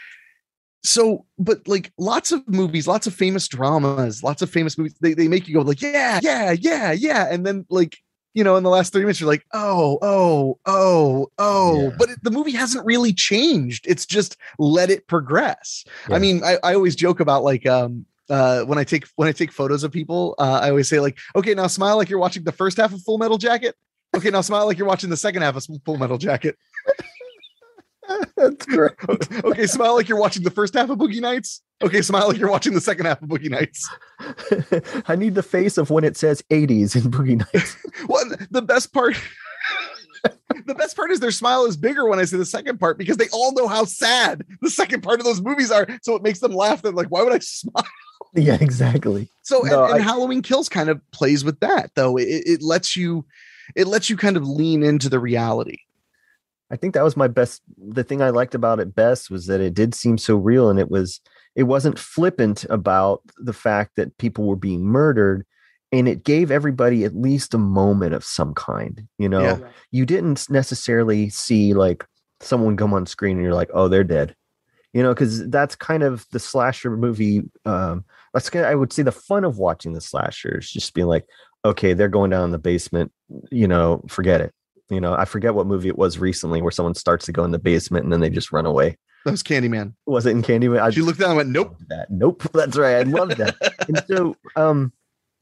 So, but like lots of movies, lots of famous dramas, lots of famous movies, they, they make you go like, yeah, yeah, yeah, yeah. And then like, you know, in the last thirty minutes, you're like, oh, oh, oh, oh, yeah. But it, the movie hasn't really changed. It's just let it progress. Yeah. I mean, I, I always joke about like, um, uh, when I take, when I take photos of people, uh, I always say like, okay, now smile like you're watching the first half of Full Metal Jacket. Okay, now smile like you're watching the second half of Full Metal Jacket. That's great. Okay, smile like you're watching the first half of Boogie Nights. Okay, smile like you're watching the second half of Boogie Nights. I need the face of when it says eighties in Boogie Nights. Well, the best part, the best part is their smile is bigger when I say the second part because they all know how sad the second part of those movies are. So it makes them laugh. They're like, why would I smile? Yeah, exactly. So no, and, and I, Halloween Kills kind of plays with that, though. It, it lets you, it lets you kind of lean into the reality. I think that was my best. The thing I liked about it best was that it did seem so real, and it was, it wasn't flippant about the fact that people were being murdered, and it gave everybody at least a moment of some kind. You know, yeah. You didn't necessarily see like someone come on screen and you're like, oh, they're dead. You know, because that's kind of the slasher movie. Um, that's kind of, I would say the fun of watching the slashers, just being like, okay, they're going down in the basement. You know, forget it. You know, I forget what movie it was recently where someone starts to go in the basement and then they just run away. That was Candyman. Was it in Candyman? I she looked down and went, nope. That. Nope. That's right. I love that. And so um,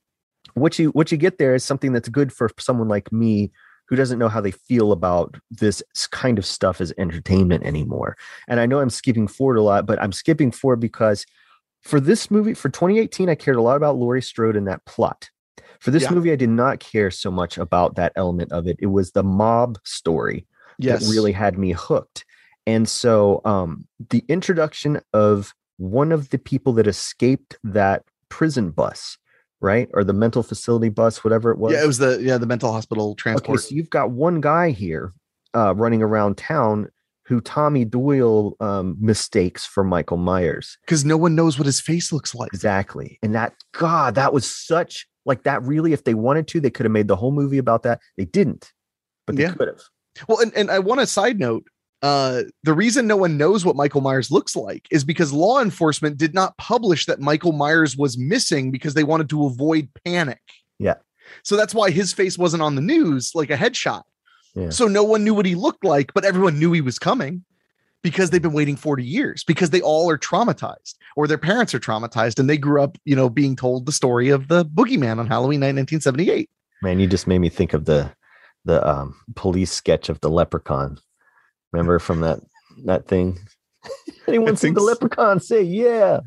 what you what you get there is something that's good for someone like me who doesn't know how they feel about this kind of stuff as entertainment anymore. And I know I'm skipping forward a lot, but I'm skipping forward because for this movie, for twenty eighteen, I cared a lot about Laurie Strode and that plot. For this yeah. movie, I did not care so much about that element of it. It was the mob story yes. that really had me hooked. And so um, the introduction of one of the people that escaped that prison bus, right? Or the mental facility bus, whatever it was. Yeah, it was the yeah the mental hospital transport. Okay, so you've got one guy here uh, running around town who Tommy Doyle um, mistakes for Michael Myers. Because no one knows what his face looks like. Exactly. And that, God, that was such... Like that really, if they wanted to, they could have made the whole movie about that. They didn't, but they yeah. could have. Well, and, and I want a side note. Uh, the reason no one knows what Michael Myers looks like is because law enforcement did not publish that Michael Myers was missing because they wanted to avoid panic. Yeah. So that's why his face wasn't on the news like a headshot. Yeah. So no one knew what he looked like, but everyone knew he was coming. Because they've been waiting forty years, because they all are traumatized or their parents are traumatized and they grew up, you know, being told the story of the boogeyman on Halloween night, nineteen seventy-eight. Man, you just made me think of the, the um, police sketch of the leprechaun. Remember from that, that thing? Anyone seen the leprechaun? Say, yeah.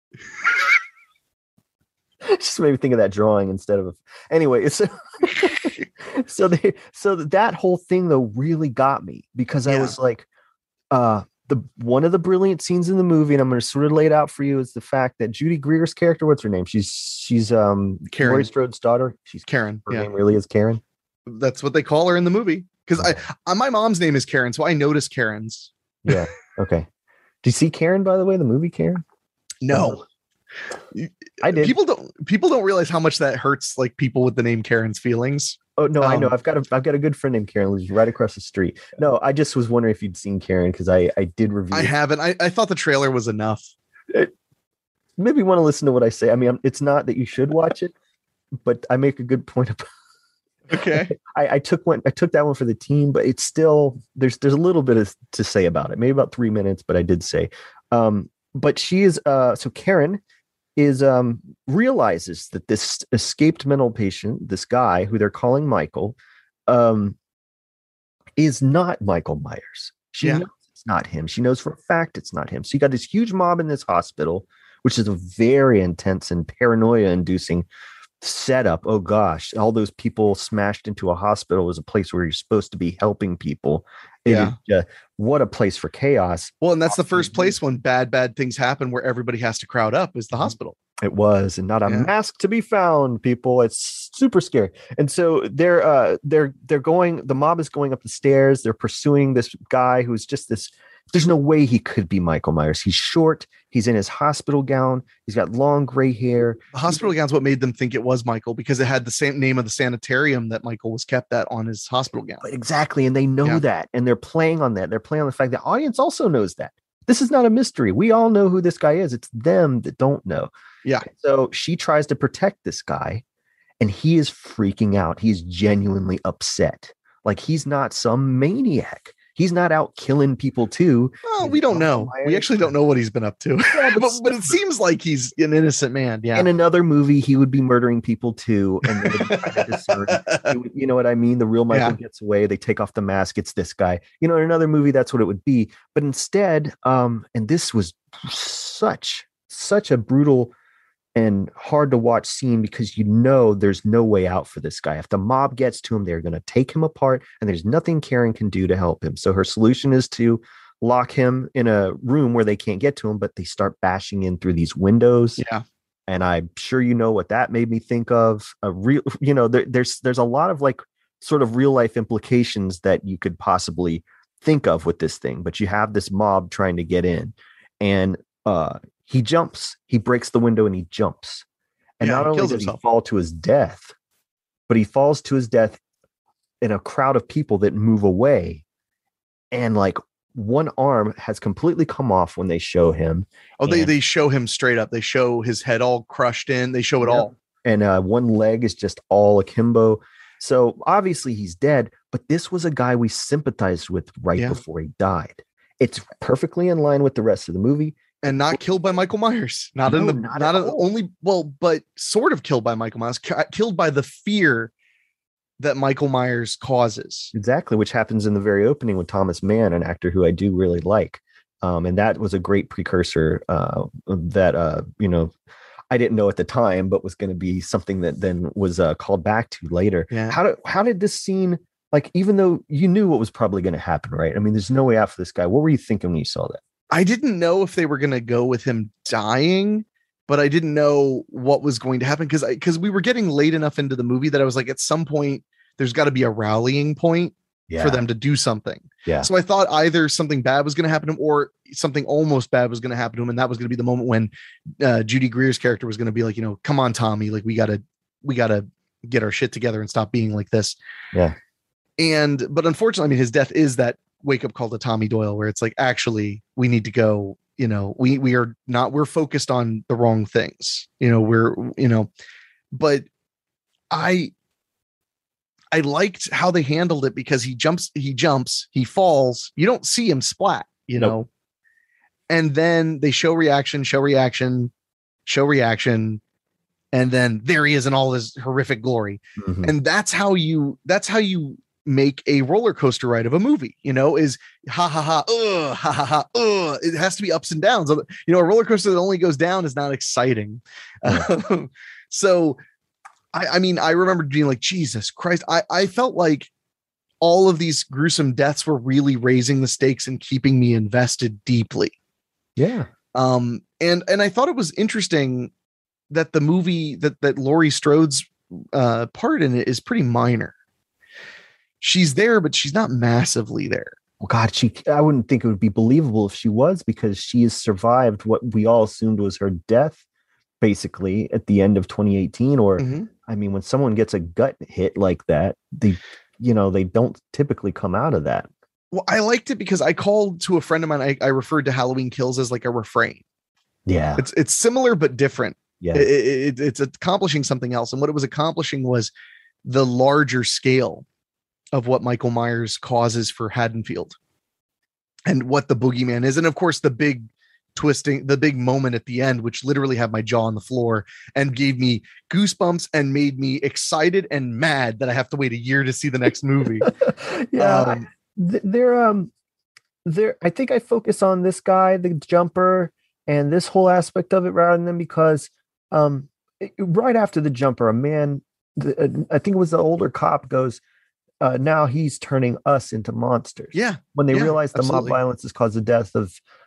Just made me think of that drawing instead of, anyway, so, so they, so that whole thing though really got me because yeah. I was like, Uh, the one of the brilliant scenes in the movie, and I'm going to sort of lay it out for you, is the fact that Judy Greer's character, what's her name? She's she's um Karen. Laurie Strode's daughter. She's Karen. Her yeah. name really is Karen. That's what they call her in the movie. Because I, I, my mom's name is Karen, so I notice Karens. Yeah. Okay. Do you see Karen, by the way, the movie Karen? No. I did. People don't people don't realize how much that hurts like people with the name Karen's feelings. Oh no, um, I know. I've got a I've got a good friend named Karen who's right across the street. No, I just was wondering if you'd seen Karen because I I did review. I it. haven't. I, I thought the trailer was enough. It, maybe you want to listen to what I say. I mean, I'm, it's not that you should watch it, but I make a good point about. Okay. I, I took one. I took that one for the team, but it's still there's there's a little bit of, to say about it. Maybe about three minutes, but I did say. Um, but she is uh so Karen. is um realizes that this escaped mental patient, this guy who they're calling Michael, um, is not Michael Myers. She yeah. knows it's not him. She knows for a fact it's not him. So you got this huge mob in this hospital, which is a very intense and paranoia-inducing setup. Oh gosh, all those people smashed into a hospital is a place where you're supposed to be helping people. It yeah. Is, uh, what a place for chaos. Well, and that's the first place when bad, bad things happen where everybody has to crowd up is the hospital. It was, and not a Yeah. mask to be found, people. It's super scary. And so they're uh they're they're going, the mob is going up the stairs, they're pursuing this guy who's just this, there's no way he could be Michael Myers. He's short, he's in his hospital gown, he's got long gray hair. The hospital gown's what made them think it was Michael, because it had the same name of the sanitarium that Michael was kept at on his hospital gown. But exactly, and they know Yeah. that, and they're playing on that. They're playing on the fact that the audience also knows that. This is not a mystery. We all know who this guy is. It's them that don't know. Yeah. So she tries to protect this guy, and he is freaking out. He's genuinely upset. Like, he's not some maniac. He's not out killing people too. Well, we don't know. We actually don't know what he's been up to. Yeah, but, but it seems like he's an innocent man. Yeah. In another movie, he would be murdering people too, and they would be trying to discern. He would- you know what I mean? The real Michael Yeah. gets away. They take off the mask. It's this guy. You know, in another movie, that's what it would be. But instead, um, and this was such such a brutal and hard to watch scene, because you know there's no way out for this guy. If the mob gets to him, they're going to take him apart, and there's nothing Karen can do to help him. So her solution is to lock him in a room where they can't get to him, but they start bashing in through these windows. Yeah. And I'm sure you know what that made me think of. A real, you know, there, there's there's a lot of like sort of real life implications that you could possibly think of with this thing. But you have this mob trying to get in, and uh, he jumps, he breaks the window, and he jumps. And Yeah, not he only kills does he himself. fall to his death, but he falls to his death in a crowd of people that move away, and like one arm has completely come off when they show him. Oh, they, And- they show him straight up. They show his head all crushed in. They show it Yep. all. And uh, one leg is just all akimbo. So obviously he's dead, but this was a guy we sympathized with right Yeah. before he died. It's perfectly in line with the rest of the movie. And not killed by Michael Myers. Not in No, the not not, at in, all. only well, but sort of killed by Michael Myers. ki- Killed by the fear that Michael Myers causes. Exactly, which happens in the very opening with Thomas Mann, an actor who I do really like. Um, and that was a great precursor uh, that, uh, you know, I didn't know at the time, but was going to be something that then was uh, called back to later. Yeah. How did, how did this scene, like, even though you knew what was probably going to happen, right? I mean, there's no way out for this guy. What were you thinking when you saw that? I didn't know if they were going to go with him dying, but I didn't know what was going to happen, because because we were getting late enough into the movie that I was like, at some point, there's got to be a rallying point for them to do something. Yeah. So I thought either something bad was going to happen to him, or something almost bad was going to happen to him, and that was going to be the moment when uh, Judy Greer's character was going to be like, you know, come on, Tommy, like we gotta we gotta get our shit together and stop being like this. Yeah. And but unfortunately, I mean, his death is that wake up call to Tommy Doyle, where it's like, actually, we need to go. You know, we we are not we're focused on the wrong things. You know, we're you know, but I. I liked how they handled it, because he jumps, he jumps, he falls. You don't see him splat, you Nope. know, and then they show reaction, show reaction, show reaction. And then there he is in all his horrific glory. Mhm. And that's how you, that's how you make a roller coaster ride of a movie, you know, is ha ha ha, uh, ha ha ha, uh, it has to be ups and downs. You know, a roller coaster that only goes down is not exciting. Yeah. Um, so I, I mean, I remember being like, Jesus Christ. I, I felt like all of these gruesome deaths were really raising the stakes and keeping me invested deeply. Yeah. Um, and, and I thought it was interesting that the movie that, that Laurie Strode's uh, part in it is pretty minor. She's there, but she's not massively there. Well, God, she, I wouldn't think it would be believable if she was, because she has survived what we all assumed was her death, basically at the end of twenty eighteen. Or, Mhm. I mean, when someone gets a gut hit like that, they, you know, they don't typically come out of that. Well, I liked it because I called to a friend of mine. I, I referred to Halloween Kills as like a refrain. Yeah. It's, it's similar, but different. Yeah. It, it, it's accomplishing something else. And what it was accomplishing was the larger scale of what Michael Myers causes for Haddonfield and what the boogeyman is. And of course, the big twisting, the big moment at the end, which literally had my jaw on the floor and gave me goosebumps and made me excited and mad that I have to wait a year to see the next movie. yeah. Um, th- they're, um, they're, I think I focus on this guy, the jumper, and this whole aspect of it rather than because, um, it- right after the jumper, a man, the, uh, I think it was the older cop goes, uh, now he's turning us into monsters. yeah. When they Yeah, realize the absolutely. mob violence has caused the death of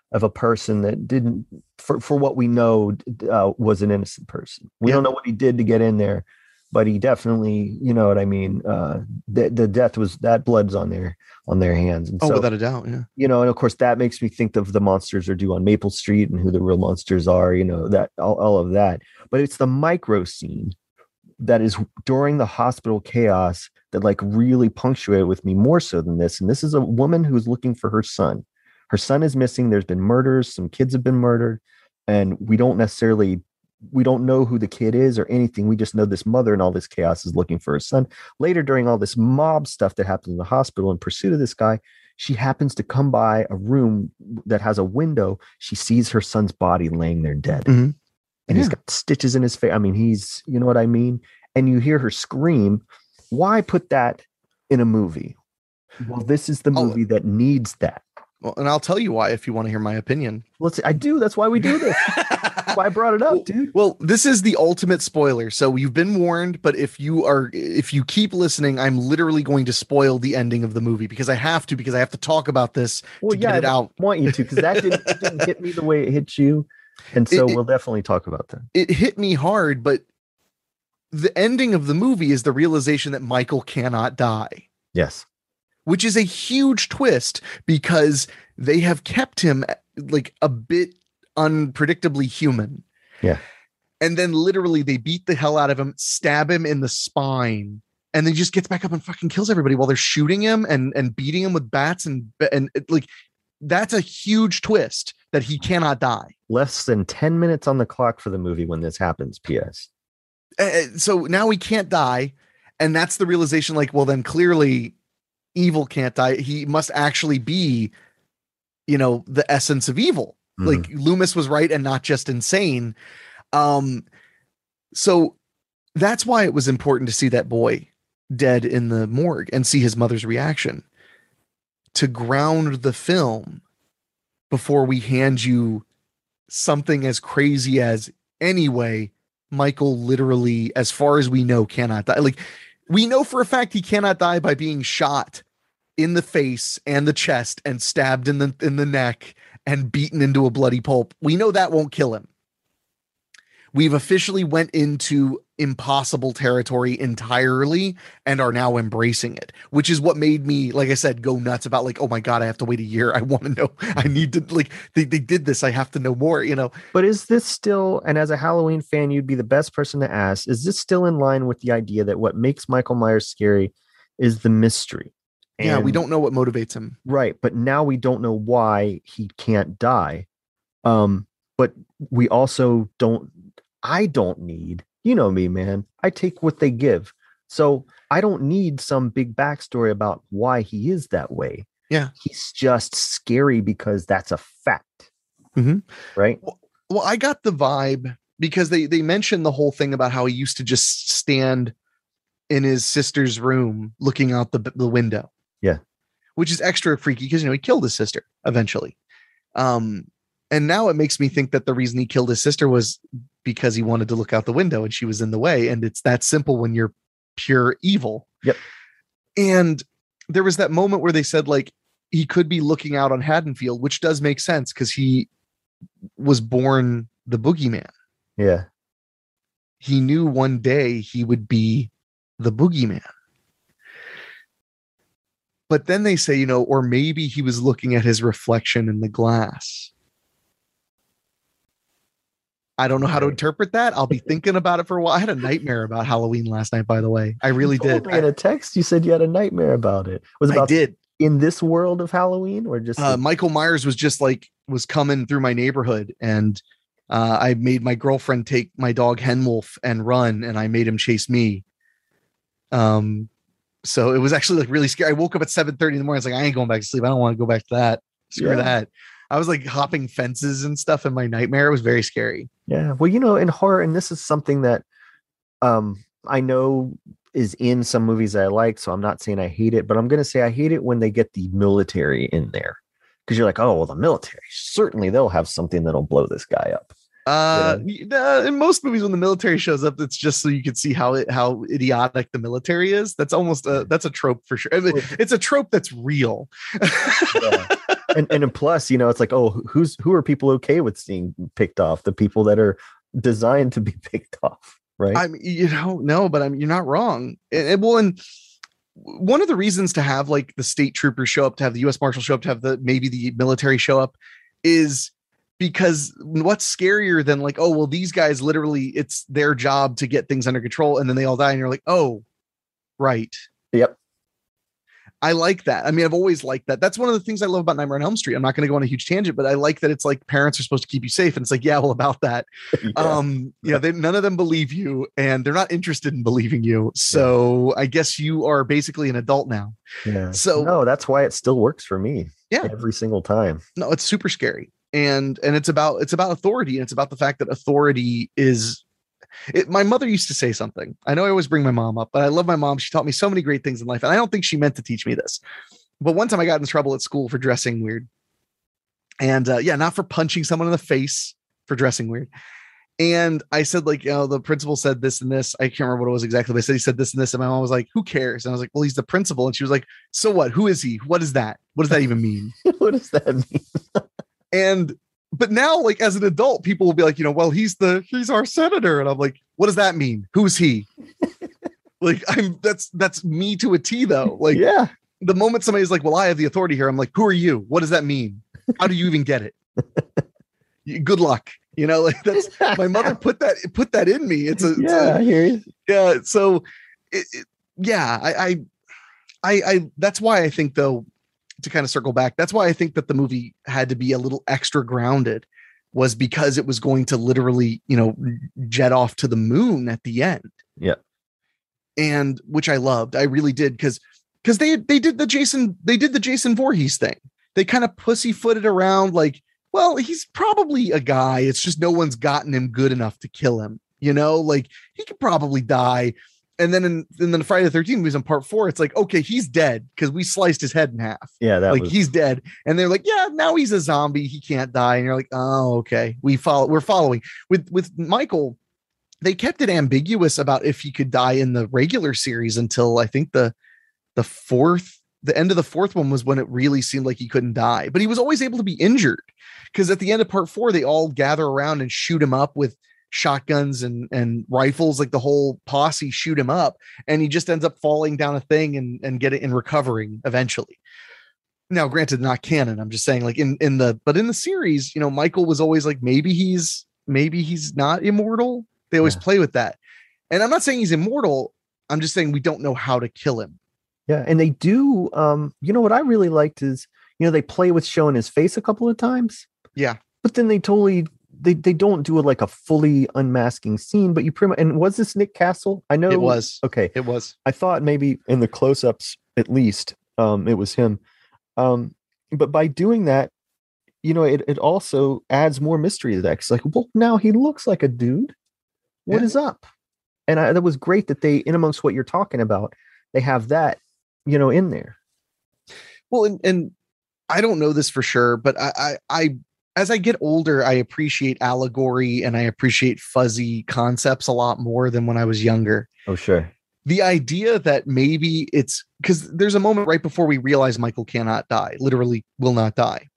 of a person that didn't, for, for what we know, uh, was an innocent person. We Yeah. don't know what he did to get in there, but he definitely, you know what I mean? Uh, the, the death was, that blood's on their, on their hands. And Oh, so, without a doubt. Yeah. you know, and of course that makes me think of the monsters are due on Maple Street and who the real monsters are, you know, that all, all of that. But it's the micro scene that is during the hospital chaos that like really punctuated with me more so than this. And this is a woman who's looking for her son. Her son is missing. There's been murders. Some kids have been murdered. And we don't necessarily, we don't know who the kid is or anything. We just know this mother in all this chaos is looking for her son. Later, during all this mob stuff that happens in the hospital in pursuit of this guy, she happens to come by a room that has a window. She sees her son's body laying there dead. Mhm. And Yeah. he's got stitches in his face. I mean, he's, you know what I mean? And you hear her scream. Why put that in a movie? Well, this is the Oh. movie that needs that. Well, and I'll tell you why if you want to hear my opinion. Let's. I do. That's why we do this. That's why I brought it up, Well, dude. well, this is the ultimate spoiler. So you've been warned, but if you are, if you keep listening, I'm literally going to spoil the ending of the movie because I have to, because I have to talk about this Well, to yeah, get it I out. want you to, because that didn't, it didn't hit me the way it hit you, and so It- it- we'll definitely talk about that. It hit me hard, but the ending of the movie is the realization that Michael cannot die, Yes. which is a huge twist because they have kept him like a bit unpredictably human. Yeah. And then literally they beat the hell out of him, stab him in the spine, and then he just gets back up and fucking kills everybody while they're shooting him and, and beating him with bats. And, and it, like, that's a huge twist that he cannot die. Less than ten minutes on the clock for the movie when this happens. P S. Uh, so now he can't die. And that's the realization, like, well, then clearly evil can't die. He must actually be, you know, the essence of evil. Mhm. Like Loomis was right and not just insane. Um, so that's why it was important to see that boy dead in the morgue and see his mother's reaction, to ground the film before we hand you something as crazy as, anyway, Michael literally, as far as we know, cannot die. Like, we know for a fact he cannot die by being shot in the face and the chest and stabbed in the in the neck and beaten into a bloody pulp. We know that won't kill him. We've officially went into impossible territory entirely and are now embracing it, which is what made me, like I said, go nuts about like, oh my God, I have to wait a year. I want to know. I need to, like, they, they did this. I have to know more, you know? But is this still, and as a Halloween fan, you'd be the best person to ask, is this still in line with the idea that what makes Michael Myers scary is the mystery? Yeah, we And- don't know what motivates him. Right. But now we don't know why he can't die. Um, but we also don't, I don't need, you know me, man. I take what they give. So I don't need some big backstory about why he is that way. Yeah. He's just scary because that's a fact. Mhm. Right. Well, I got the vibe because they they mentioned the whole thing about how he used to just stand in his sister's room looking out the the window. Yeah. Which is extra freaky because, you know, he killed his sister eventually. Um, and now it makes me think that the reason he killed his sister was because he wanted to look out the window and she was in the way. And it's that simple when you're pure evil. Yep. And there was that moment where they said, like, he could be looking out on Haddonfield, which does make sense because he was born the boogeyman. Yeah. He knew one day he would be the boogeyman. But then they say, you know, or maybe he was looking at his reflection in the glass. I don't know how to Right. interpret that. I'll be thinking about it for a while. I had a nightmare about Halloween last night, by the way. I really You told did. me in a text, you said you had a nightmare about it. Was it I about did. in this world of Halloween or just Uh, Michael Myers was just like, was coming through my neighborhood, and uh, I made my girlfriend take my dog Henwolf and run, and I made him chase me. Um, so it was actually like really scary. I woke up at seven thirty in the morning. I was like, I ain't going back to sleep. I don't want to go back to that. Screw Yeah. that. I was like hopping fences and stuff in my nightmare. It was very scary. Yeah. Well, you know, in horror, and this is something that um I know is in some movies that I like, so I'm not saying I hate it, but I'm going to say I hate it when they get the military in there. Because you're like, oh, well, the military, certainly they'll have something that'll blow this guy up. Uh, uh, in most movies, when the military shows up, it's just so you can see how it how idiotic the military is. That's almost a that's a trope for sure. I mean, it's a trope that's real. Yeah. and and plus, you know, it's like, oh, who's who are people okay with seeing picked off? The people that are designed to be picked off, right? I'm, you know, no, but I'm, you're not wrong. And, and well, and one of the reasons to have like the state troopers show up, to have the U S Marshal show up, to have the maybe the military show up, is because what's scarier than like, oh, well, these guys literally, it's their job to get things under control, and then they all die, and you're like, oh, right. Yep. I like that. I mean, I've always liked that. That's one of the things I love about Nightmare on Elm Street. I'm not going to go on a huge tangent, but I like that it's like parents are supposed to keep you safe. And it's like, yeah, well, about that. yeah. Um, you know, they, none of them believe you, and they're not interested in believing you. So yeah. I guess you are basically an adult now. Yeah. So no, that's why it still works for me. Yeah. Every single time. No, it's super scary. And, and it's about, it's about authority. And it's about the fact that authority is, It, my mother used to say something. I know I always bring my mom up, but I love my mom. She taught me so many great things in life. And I don't think she meant to teach me this. But one time I got in trouble at school for dressing weird. And uh, yeah, not for punching someone in the face, for dressing weird. And I said, like, you know, the principal said this and this. I can't remember what it was exactly, but I said he said this and this. And my mom was like, who cares? And I was like, well, he's the principal. And she was like, so what? Who is he? What is that? What does that even mean? What does that mean? And but now, like, as an adult, people will be like, you know, well, he's the he's our senator. And I'm like, what does that mean? Who's he? Like, I'm that's that's me to a T, though. Like, yeah. The moment somebody's like, well, I have the authority here, I'm like, who are you? What does that mean? How do you even get it? Good luck. You know, like that's my mother put that put that in me. It's a it's yeah, a, I hear you. Yeah. So it, it, yeah, I, I I I that's why I think, though, to kind of circle back, that's why I think that the movie had to be a little extra grounded, was because it was going to literally, you know, jet off to the moon at the end. Yeah. And which I loved. I really did, because because they they did the Jason, they did the Jason Voorhees thing. They kind of pussyfooted around like, well, he's probably a guy. It's just no one's gotten him good enough to kill him. You know, like he could probably die. And then in, and then Friday the thirteenth movies in part four, it's like, okay, he's dead because we sliced his head in half. Yeah, that like was... he's dead. And they're like, yeah, now he's a zombie. He can't die. And you're like, oh, okay, we follow. We're following with with Michael. They kept it ambiguous about if he could die in the regular series until I think the the fourth, the end of the fourth one was when it really seemed like he couldn't die. But he was always able to be injured, because at the end of part four, they all gather around and shoot him up with shotguns and and rifles, like the whole posse shoot him up, and he just ends up falling down a thing and and get it and recovering eventually. Now, granted, not canon. I'm just saying, like in in the but in the series, you know, Michael was always like, maybe he's maybe he's not immortal. They always yeah. play with that, and I'm not saying he's immortal. I'm just saying we don't know how to kill him. Yeah, and they do. Um, you know what I really liked is, you know, they play with showing his face a couple of times. Yeah, but then they totally. They they don't do it like a fully unmasking scene, but you pretty much, and was this Nick Castle? I know it was. Okay. It was. I thought maybe in the close-ups, at least, um, it was him. Um, but by doing that, you know, it, it also adds more mystery to that. It's like, well, now he looks like a dude. What yeah. is up? And I, that was great that they, in amongst what you're talking about, they have that, you know, in there. Well, and, and I don't know this for sure, but I, I, I as I get older, I appreciate allegory and I appreciate fuzzy concepts a lot more than when I was younger. Oh, sure. The idea that maybe it's because there's a moment right before we realize Michael cannot die, literally will not die.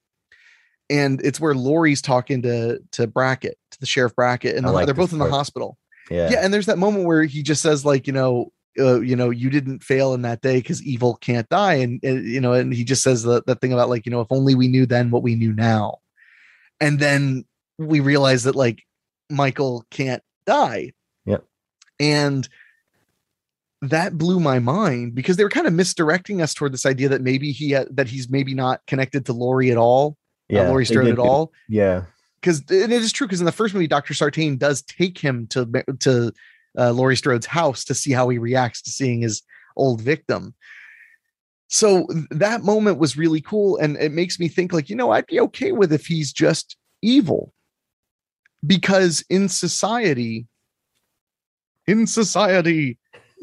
And it's where Laurie's talking to, to Brackett, to the Sheriff Brackett, and the, like they're both in the hospital. Yeah. Yeah. And there's that moment where he just says, like, you know, uh, you know, you didn't fail in that day because evil can't die. And, and, you know, and he just says the, that thing about, like, you know, if only we knew then what we knew now. And then we realize that, like, Michael can't die. Yep. And that blew my mind, because they were kind of misdirecting us toward this idea that maybe he had, that he's maybe not connected to Laurie at all. Yeah. Uh, Laurie Strode at all. Yeah. Because it is true. Because in the first movie, Doctor Sartain does take him to, to uh, Laurie Strode's house to see how he reacts to seeing his old victim. So that moment was really cool. And it makes me think, like, you know, I'd be okay with if he's just evil, because in society, in society,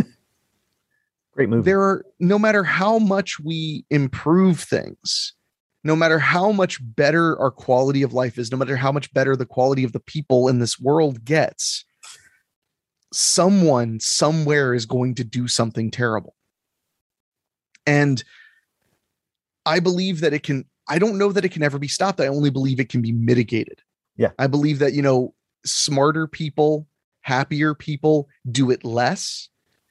great movie. There are, no matter how much we improve things, no matter how much better our quality of life is, no matter how much better the quality of the people in this world gets, someone somewhere is going to do something terrible. And I believe that it can, I don't know that it can ever be stopped. I only believe it can be mitigated. Yeah. I believe that, you know, smarter people, happier people do it less,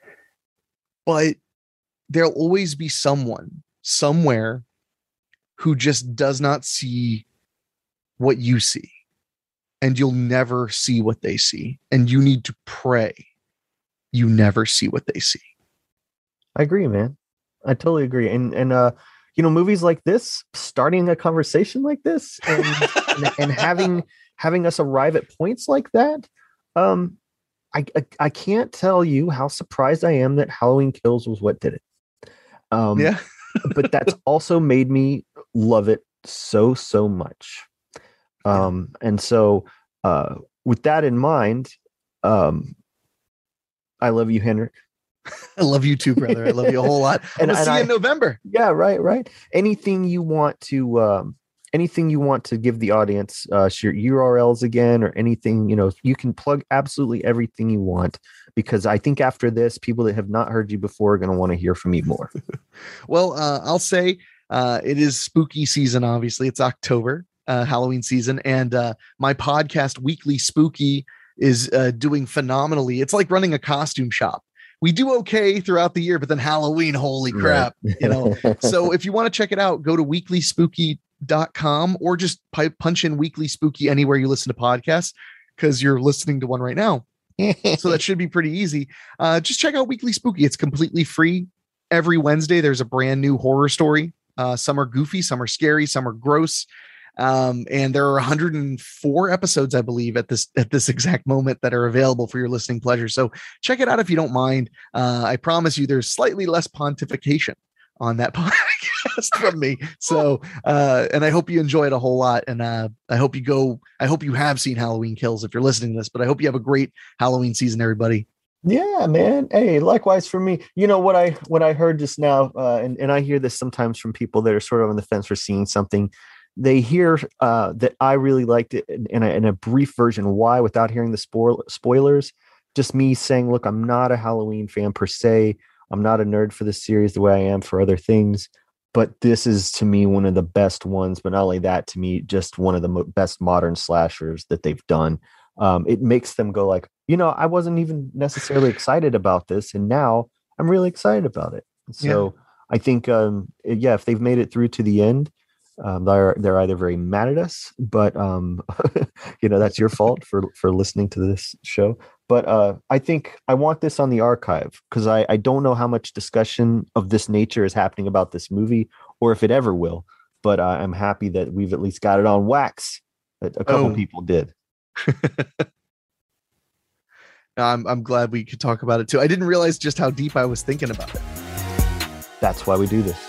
but there'll always be someone somewhere who just does not see what you see, and you'll never see what they see. And you need to pray you never see what they see. I agree, man. I totally agree. And, and, uh, you know, movies like this, starting a conversation like this and, and, and having, having us arrive at points like that. Um, I, I, I can't tell you how surprised I am that Halloween Kills was what did it. Um, yeah. But that's also made me love it so, so much. Um, yeah. And so, uh, with that in mind, um, I love you, Henrik. I love you too, brother. I love you a whole lot. and I'll see I, you in November. Yeah, right, right. Anything you want to, um, anything you want to give the audience, uh, your U R Ls again, or anything, you know, you can plug absolutely everything you want, because I think after this, people that have not heard you before are going to want to hear from you more. Well, uh, I'll say uh, it is spooky season. Obviously, it's October, uh, Halloween season, and uh, my podcast, Weekly Spooky, is uh, doing phenomenally. It's like running a costume shop. We do okay throughout the year, but then Halloween, holy crap, right. You know. So if you want to check it out, go to weekly spooky dot com or just pipe, punch in Weekly Spooky anywhere you listen to podcasts, because you're listening to one right now. So that should be pretty easy. Uh, just check out Weekly Spooky. It's completely free. Every Wednesday, there's a brand new horror story. Uh, some are goofy, some are scary, some are gross. Um, and there are one hundred four episodes, I believe, at this at this exact moment that are available for your listening pleasure. So check it out if you don't mind. Uh, I promise you, there's slightly less pontification on that podcast from me. So, uh, and I hope you enjoy it a whole lot. And uh, I hope you go. I hope you have seen Halloween Kills if you're listening to this. But I hope you have a great Halloween season, everybody. Yeah, man. Hey, likewise for me. You know what I what I heard just now, uh, and and I hear this sometimes from people that are sort of on the fence for seeing something. They hear uh, that I really liked it in, in, a, in a brief version. Why? Without hearing the spoil- spoilers, just me saying, look, I'm not a Halloween fan per se. I'm not a nerd for this series the way I am for other things. But this is, to me, one of the best ones. But not only that, to me, just one of the mo- best modern slashers that they've done. Um, it makes them go like, you know, I wasn't even necessarily excited about this, and now I'm really excited about it. So yeah. I think, um, yeah, if they've made it through to the end, Um, they're they're either very mad at us, but um, you know, that's your fault for for listening to this show. But uh, I think I want this on the archive, because I, I don't know how much discussion of this nature is happening about this movie, or if it ever will. But uh, I'm happy that we've at least got it on wax. That a couple oh. people did. I'm I'm glad we could talk about it too. I didn't realize just how deep I was thinking about it. That's why we do this.